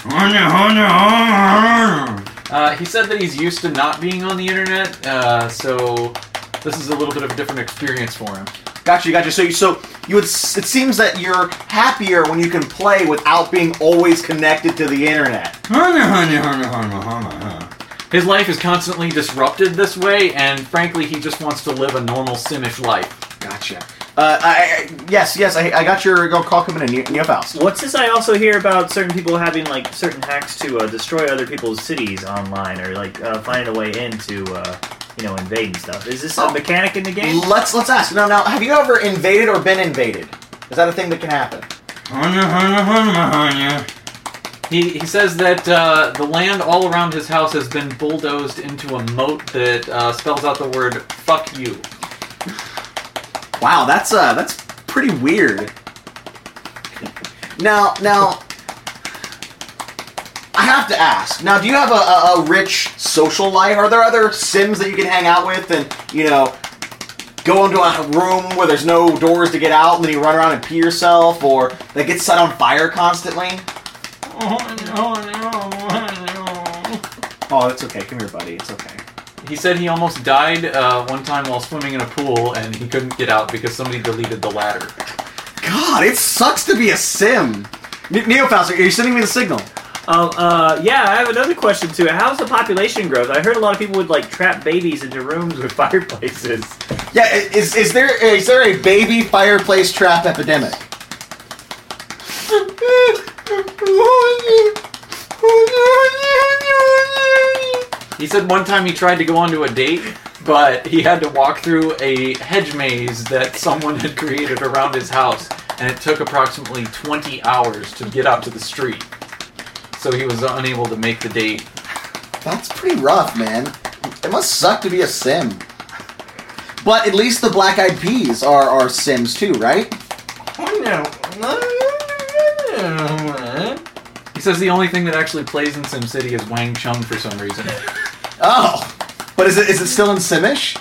He said that he's used to not being on the internet, so this is a little bit of a different experience for him. Gotcha. So it seems that you're happier when you can play without being always connected to the internet. His life is constantly disrupted this way, and frankly, he just wants to live a normal Simish life. Gotcha. Yes, I got your call coming in, Neofaust. What's this I also hear about certain people having, like, certain hacks to destroy other people's cities online, or, like, finding a way in to, invade and stuff. Is this a mechanic in the game? Let's ask. Now, have you ever invaded or been invaded? Is that a thing that can happen? He says that the land all around his house has been bulldozed into a moat that spells out the word "fuck you." Wow, that's pretty weird. Now, I have to ask. Now, do you have a rich social life? Are there other Sims that you can hang out with and, go into a room where there's no doors to get out and then you run around and pee yourself, or that gets set on fire constantly? Oh, it's okay. Come here, buddy. It's okay. He said he almost died one time while swimming in a pool and he couldn't get out because somebody deleted the ladder. God, it sucks to be a Sim. Neofaust, are you sending me the signal? Yeah, I have another question too. How's the population growth? I heard a lot of people would trap babies into rooms with fireplaces. Yeah, is there a baby fireplace trap epidemic? He said one time he tried to go onto a date, but he had to walk through a hedge maze that someone had created around his house, and it took approximately 20 hours to get out to the street. So he was unable to make the date. That's pretty rough, man. It must suck to be a Sim. But at least the Black Eyed Peas are Sims too, right? He says the only thing that actually plays in SimCity is Wang Chung for some reason. Oh, but is it still in Simish?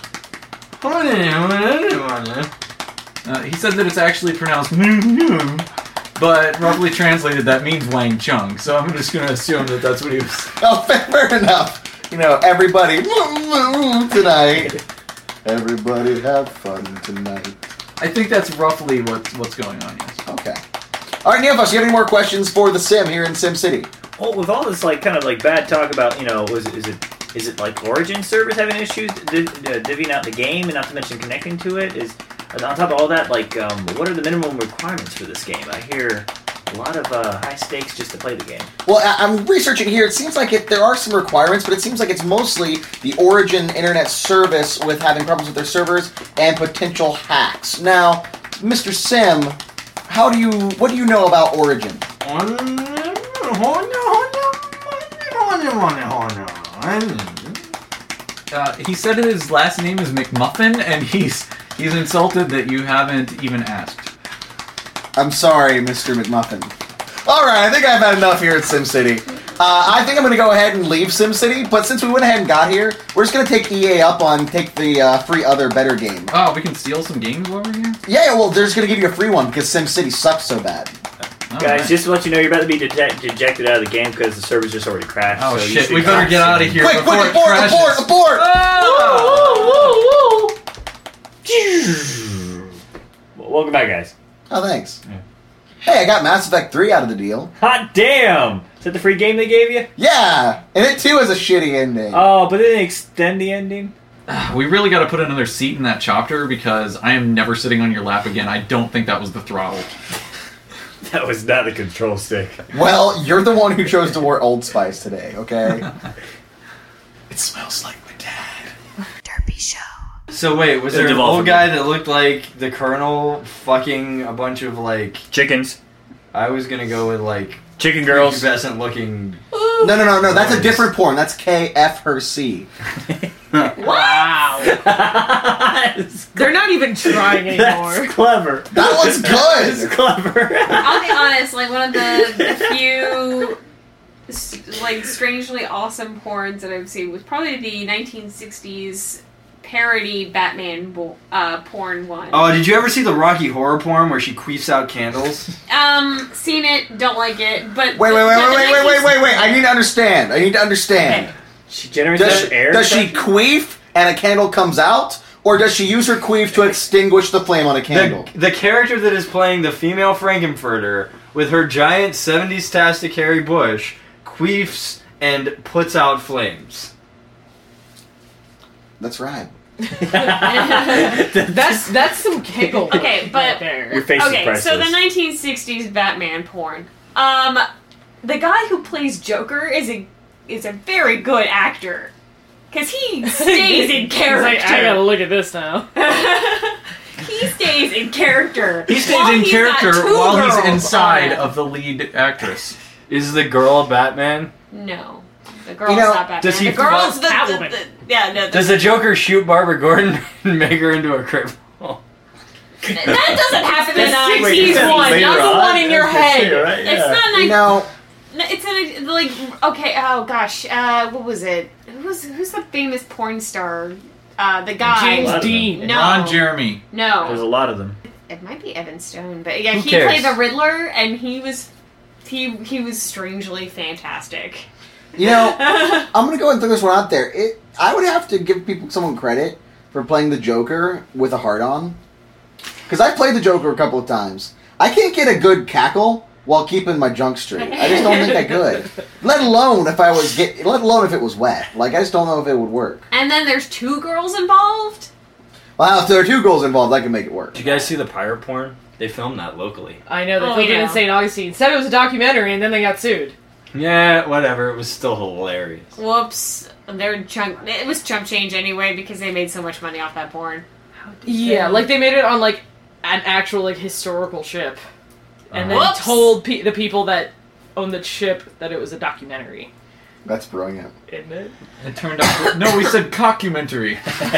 He said that it's actually pronounced but roughly translated that means Wang Chung, so I'm just going to assume that that's what he was... Oh, fair enough. Everybody tonight. Everybody have fun tonight. I think that's roughly what's going on, yes. Okay. All right, Neofaust, do you have any more questions for the Sim here in SimCity? Well, with all this bad talk about is it like Origin servers having issues divvying out the game, and not to mention connecting to it? Is on top of all that, what are the minimum requirements for this game? I hear a lot of high stakes just to play the game. Well, I'm researching here. It seems like there are some requirements, but it seems like it's mostly the Origin internet service with having problems with their servers and potential hacks. Now, Mr. Sim, what do you know about Origin? He said his last name is McMuffin, and he's insulted that you haven't even asked. I'm sorry, Mr. McMuffin. All right, I think I've had enough here at SimCity. I think I'm going to go ahead and leave SimCity, but since we went ahead and got here, we're just going to take EA up on take the free other better game. Oh, we can steal some games while we're here? Yeah, well, they're just going to give you a free one because SimCity sucks so bad. Guys, just to let you know, you're about to be ejected out of the game because the server's just already crashed. Oh, so you shit, should we better get out of here Quick, before it abort, crashes. abort! Welcome back, guys. Oh, thanks. Yeah. Hey, I got Mass Effect 3 out of the deal. Hot damn! Is that the free game they gave you? Yeah! And it too has a shitty ending. Oh, but they didn't extend the ending? We really got to put another seat in that chopper because I am never sitting on your lap again. I don't think that was the throttle. That was not the control stick. Well, you're the one who chose to wear Old Spice today, okay? It smells like my dad. Derpy Show. So wait, was there an old guy that looked like the Colonel fucking a bunch of like chickens? I was gonna go with like chicken girls, pubescent looking. No. That's a different porn. That's KF-her-C. Wow. They're not even trying anymore. That's clever. That one's good. That's clever. I'll be honest, like one of the few like strangely awesome porns that I've seen was probably the 1960s parody Batman porn one. Oh, did you ever see the Rocky Horror porn where she queefs out candles? Seen it, don't like it, but Wait. I need to understand. Okay. She generates air. Does she queef and a candle comes out? Or does she use her queef to extinguish the flame on a candle? The character that is playing the female Frankenfurter with her giant 70s-tastic Harry Bush queefs and puts out flames. That's right. that's some giggle. Okay, but your face is priceless. So the 1960s Batman porn. The guy who plays Joker is a very good actor. Because he stays in character. He's like, I gotta look at this now. He stays in character. He stays in character while he's inside of the lead actress. Is the girl Batman? No. The girl's not Batman. Does he the girl's the Catwoman. Does the Joker shoot Barbara Gordon and make her into a cripple? That doesn't happen in The 60s 60s one. Not the one in your head. Right? It's not like... No. It's like... Okay, oh gosh. What was it? Who's the famous porn star? The guy... James Dean. No. Ron Jeremy. No. There's a lot of them. It might be Evan Stone, but yeah, Who he cares? played the Riddler, and he was strangely fantastic. You know, I'm going to go and throw this one out there. I would have to give someone credit for playing the Joker with a heart-on. Because I've played the Joker a couple of times. I can't get a good cackle while keeping my junk straight. I just don't think I could. Let alone if it was wet. Like, I just don't know if it would work. And then there's two girls involved? Well, if there are two girls involved, I can make it work. Did you guys see the pirate porn? They filmed that locally. I know, they filmed it in St. Augustine. Said it was a documentary, and then they got sued. Yeah, whatever. It was still hilarious. Whoops. It was chump change anyway because they made so much money off that porn. Yeah, like they made it on like an actual like historical ship, and then Whoops. told the people that owned the ship that it was a documentary. That's brilliant. Isn't it? It turned out... No, we said cockumentary.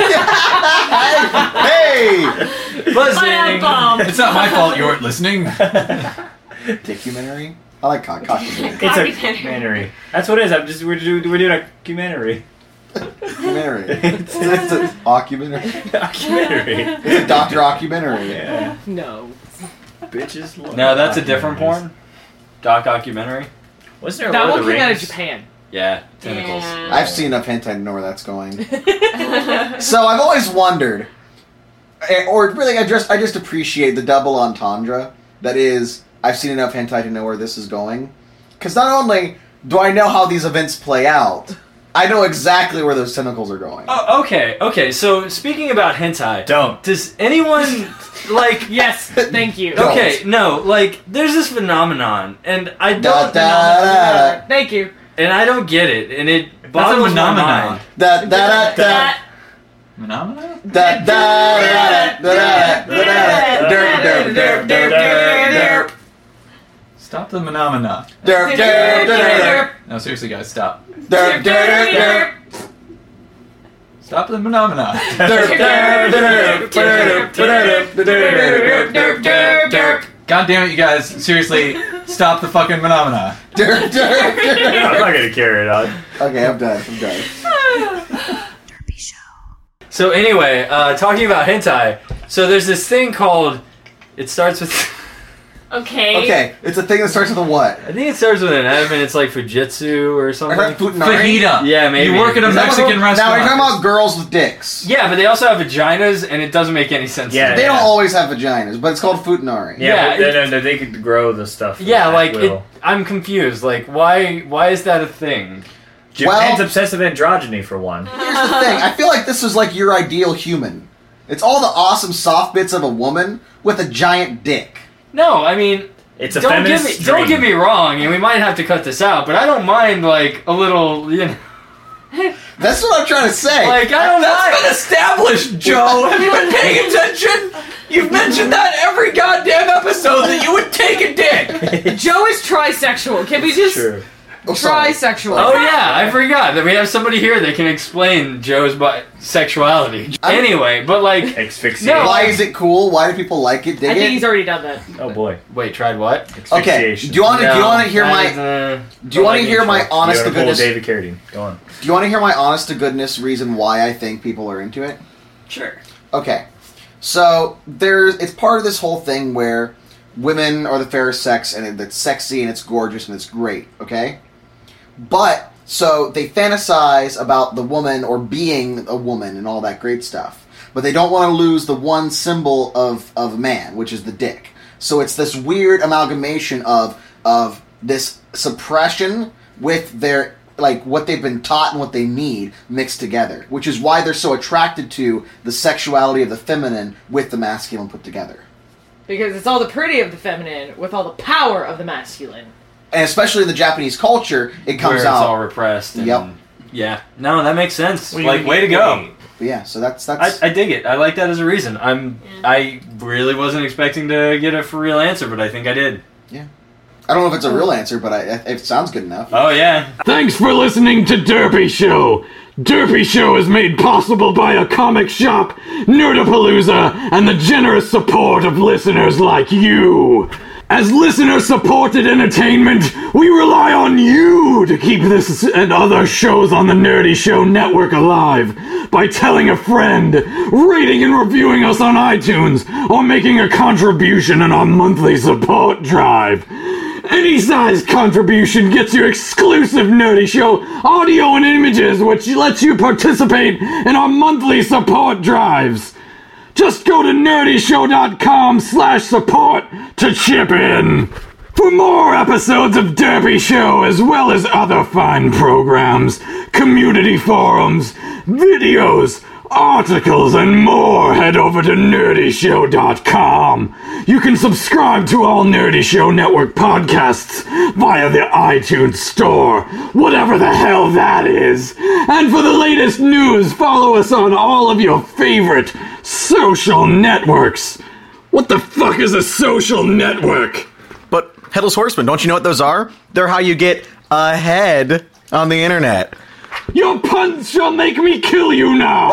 Hey! Buzzing! It's not my fault you weren't listening. Documentary? I like cockumentary. It's a documentary. That's what it is. We're doing a documentary. Documentary. It's a documentary. Documentary. It's a doctor documentary. Yeah. No. Bitches love No, that's a different porn. Documentary. Wasn't there a That Lord one of the came out of Rings? Japan. Yeah, tentacles. Yeah. I've seen enough hentai to know where that's going. So I've always wondered, or really I just appreciate the double entendre that is, I've seen enough hentai to know where this is going. Because not only do I know how these events play out, I know exactly where those tentacles are going. Oh, okay. So speaking about hentai, does anyone like? Yes, thank you. Okay, no, like there's this phenomenon, and I don't. Thank you. And I don't get it, and it boggles my mind. Phenomena? Stop the phenomena. No, seriously, guys, stop. Stop the phenomena. God damn it, you guys. Seriously, Stop the fucking phenomena. I'm not gonna carry it on. Okay, I'm done. So anyway, talking about hentai, so there's this thing called, it starts with... Okay. It's a thing that starts with a what? I think it starts with an M and it's like Fujitsu or something. I heard Futanari. Fajita. Yeah, maybe. You work at a Mexican Now restaurant. you're talking about girls with dicks. Yeah, but they also have vaginas and it doesn't make any sense. Yeah, to me. They don't always have vaginas, but it's called Futanari. Yeah, Yeah, but they could grow the stuff. Yeah, at like, will. I'm confused. Like, why is that a thing? Japan's obsessive androgyny for one. Here's the thing. I feel like this is like your ideal human. It's all the awesome soft bits of a woman with a giant dick. No, I mean... It's a don't feminist don't dream. get me wrong, and we might have to cut this out, but I don't mind, like, a little, you know... That's what I'm trying to say. Like, I don't That's mind... been established, Joe. Have you been paying attention? You've mentioned that every goddamn episode that you would take a dick. Joe is trisexual. Can we just trisexual? Oh yeah, I forgot that we have somebody here that can explain Joe's sexuality. Anyway, but like... Asphyxiation. Why is it cool? Why do people like it? Dig I think it? he's already done that. Oh boy. Wait, tried what? Okay. Do you want to hear my? Do you want to hear my honest to goodness? David Carradine. Go on. Do you want to hear my honest to goodness reason why I think people are into it? Sure. Okay. So it's part of this whole thing where women are the fairest sex and it's sexy and it's gorgeous and it's great. Okay. But so they fantasize about the woman or being a woman and all that great stuff, but they don't want to lose the one symbol of man, which is the dick. So it's this weird amalgamation of this suppression with their like what they've been taught and what they need mixed together, which is why they're so attracted to the sexuality of the feminine with the masculine put together. Because it's all the pretty of the feminine with all the power of the masculine. And especially in the Japanese culture, it comes Where it's out all repressed. And, Yep. Yeah. No, that makes sense. Well, Like, way to go. But yeah, so that's I dig it. I like that as a reason. I really wasn't expecting to get a for real answer, but I think I did. Yeah. I don't know if it's a real answer, but it sounds good enough. Oh yeah. Thanks for listening to Derpy Show. Derpy Show is made possible by a comic shop, Nerdapalooza, and the generous support of listeners like you. As listener-supported entertainment, we rely on you to keep this and other shows on the Nerdy Show Network alive by telling a friend, rating and reviewing us on iTunes, or making a contribution in our monthly support drive. Any size contribution gets you exclusive Nerdy Show audio and images, which lets you participate in our monthly support drives. Just go to nerdyshow.com/support to chip in. For more episodes of Derpy Show, as well as other fine programs, community forums, videos, articles, and more, head over to nerdyshow.com. You can subscribe to all Nerdy Show Network podcasts via the iTunes Store, whatever the hell that is. And for the latest news, follow us on all of your favorite social networks. What the fuck is a social network? But, Headless Horseman, don't you know what those are? They're how you get ahead on the internet. Your puns shall make me kill you now!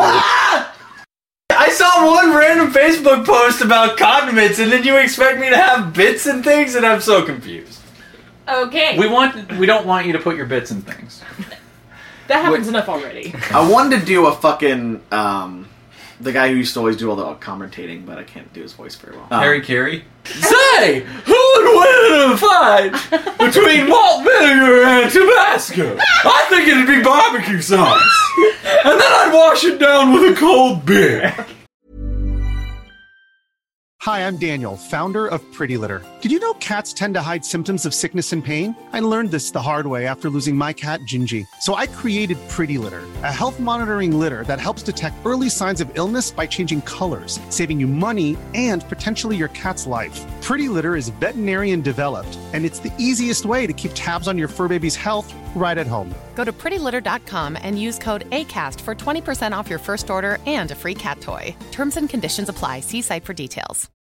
I saw one random Facebook post about condiments, and then you expect me to have bits and things, and I'm so confused. Okay. We don't want you to put your bits in things. That happens enough already. I wanted to do a fucking, the guy who used to always do all the commentating, but I can't do his voice very well. Harry Carey? Say, who would win in a fight between malt vinegar and Tabasco? I think it'd be barbecue sauce. And then I'd wash it down with a cold beer. Hi, I'm Daniel, founder of Pretty Litter. Did you know cats tend to hide symptoms of sickness and pain? I learned this the hard way after losing my cat, Gingy. So I created Pretty Litter, a health monitoring litter that helps detect early signs of illness by changing colors, saving you money and potentially your cat's life. Pretty Litter is veterinarian developed, and it's the easiest way to keep tabs on your fur baby's health right at home. Go to prettylitter.com and use code ACAST for 20% off your first order and a free cat toy. Terms and conditions apply. See site for details.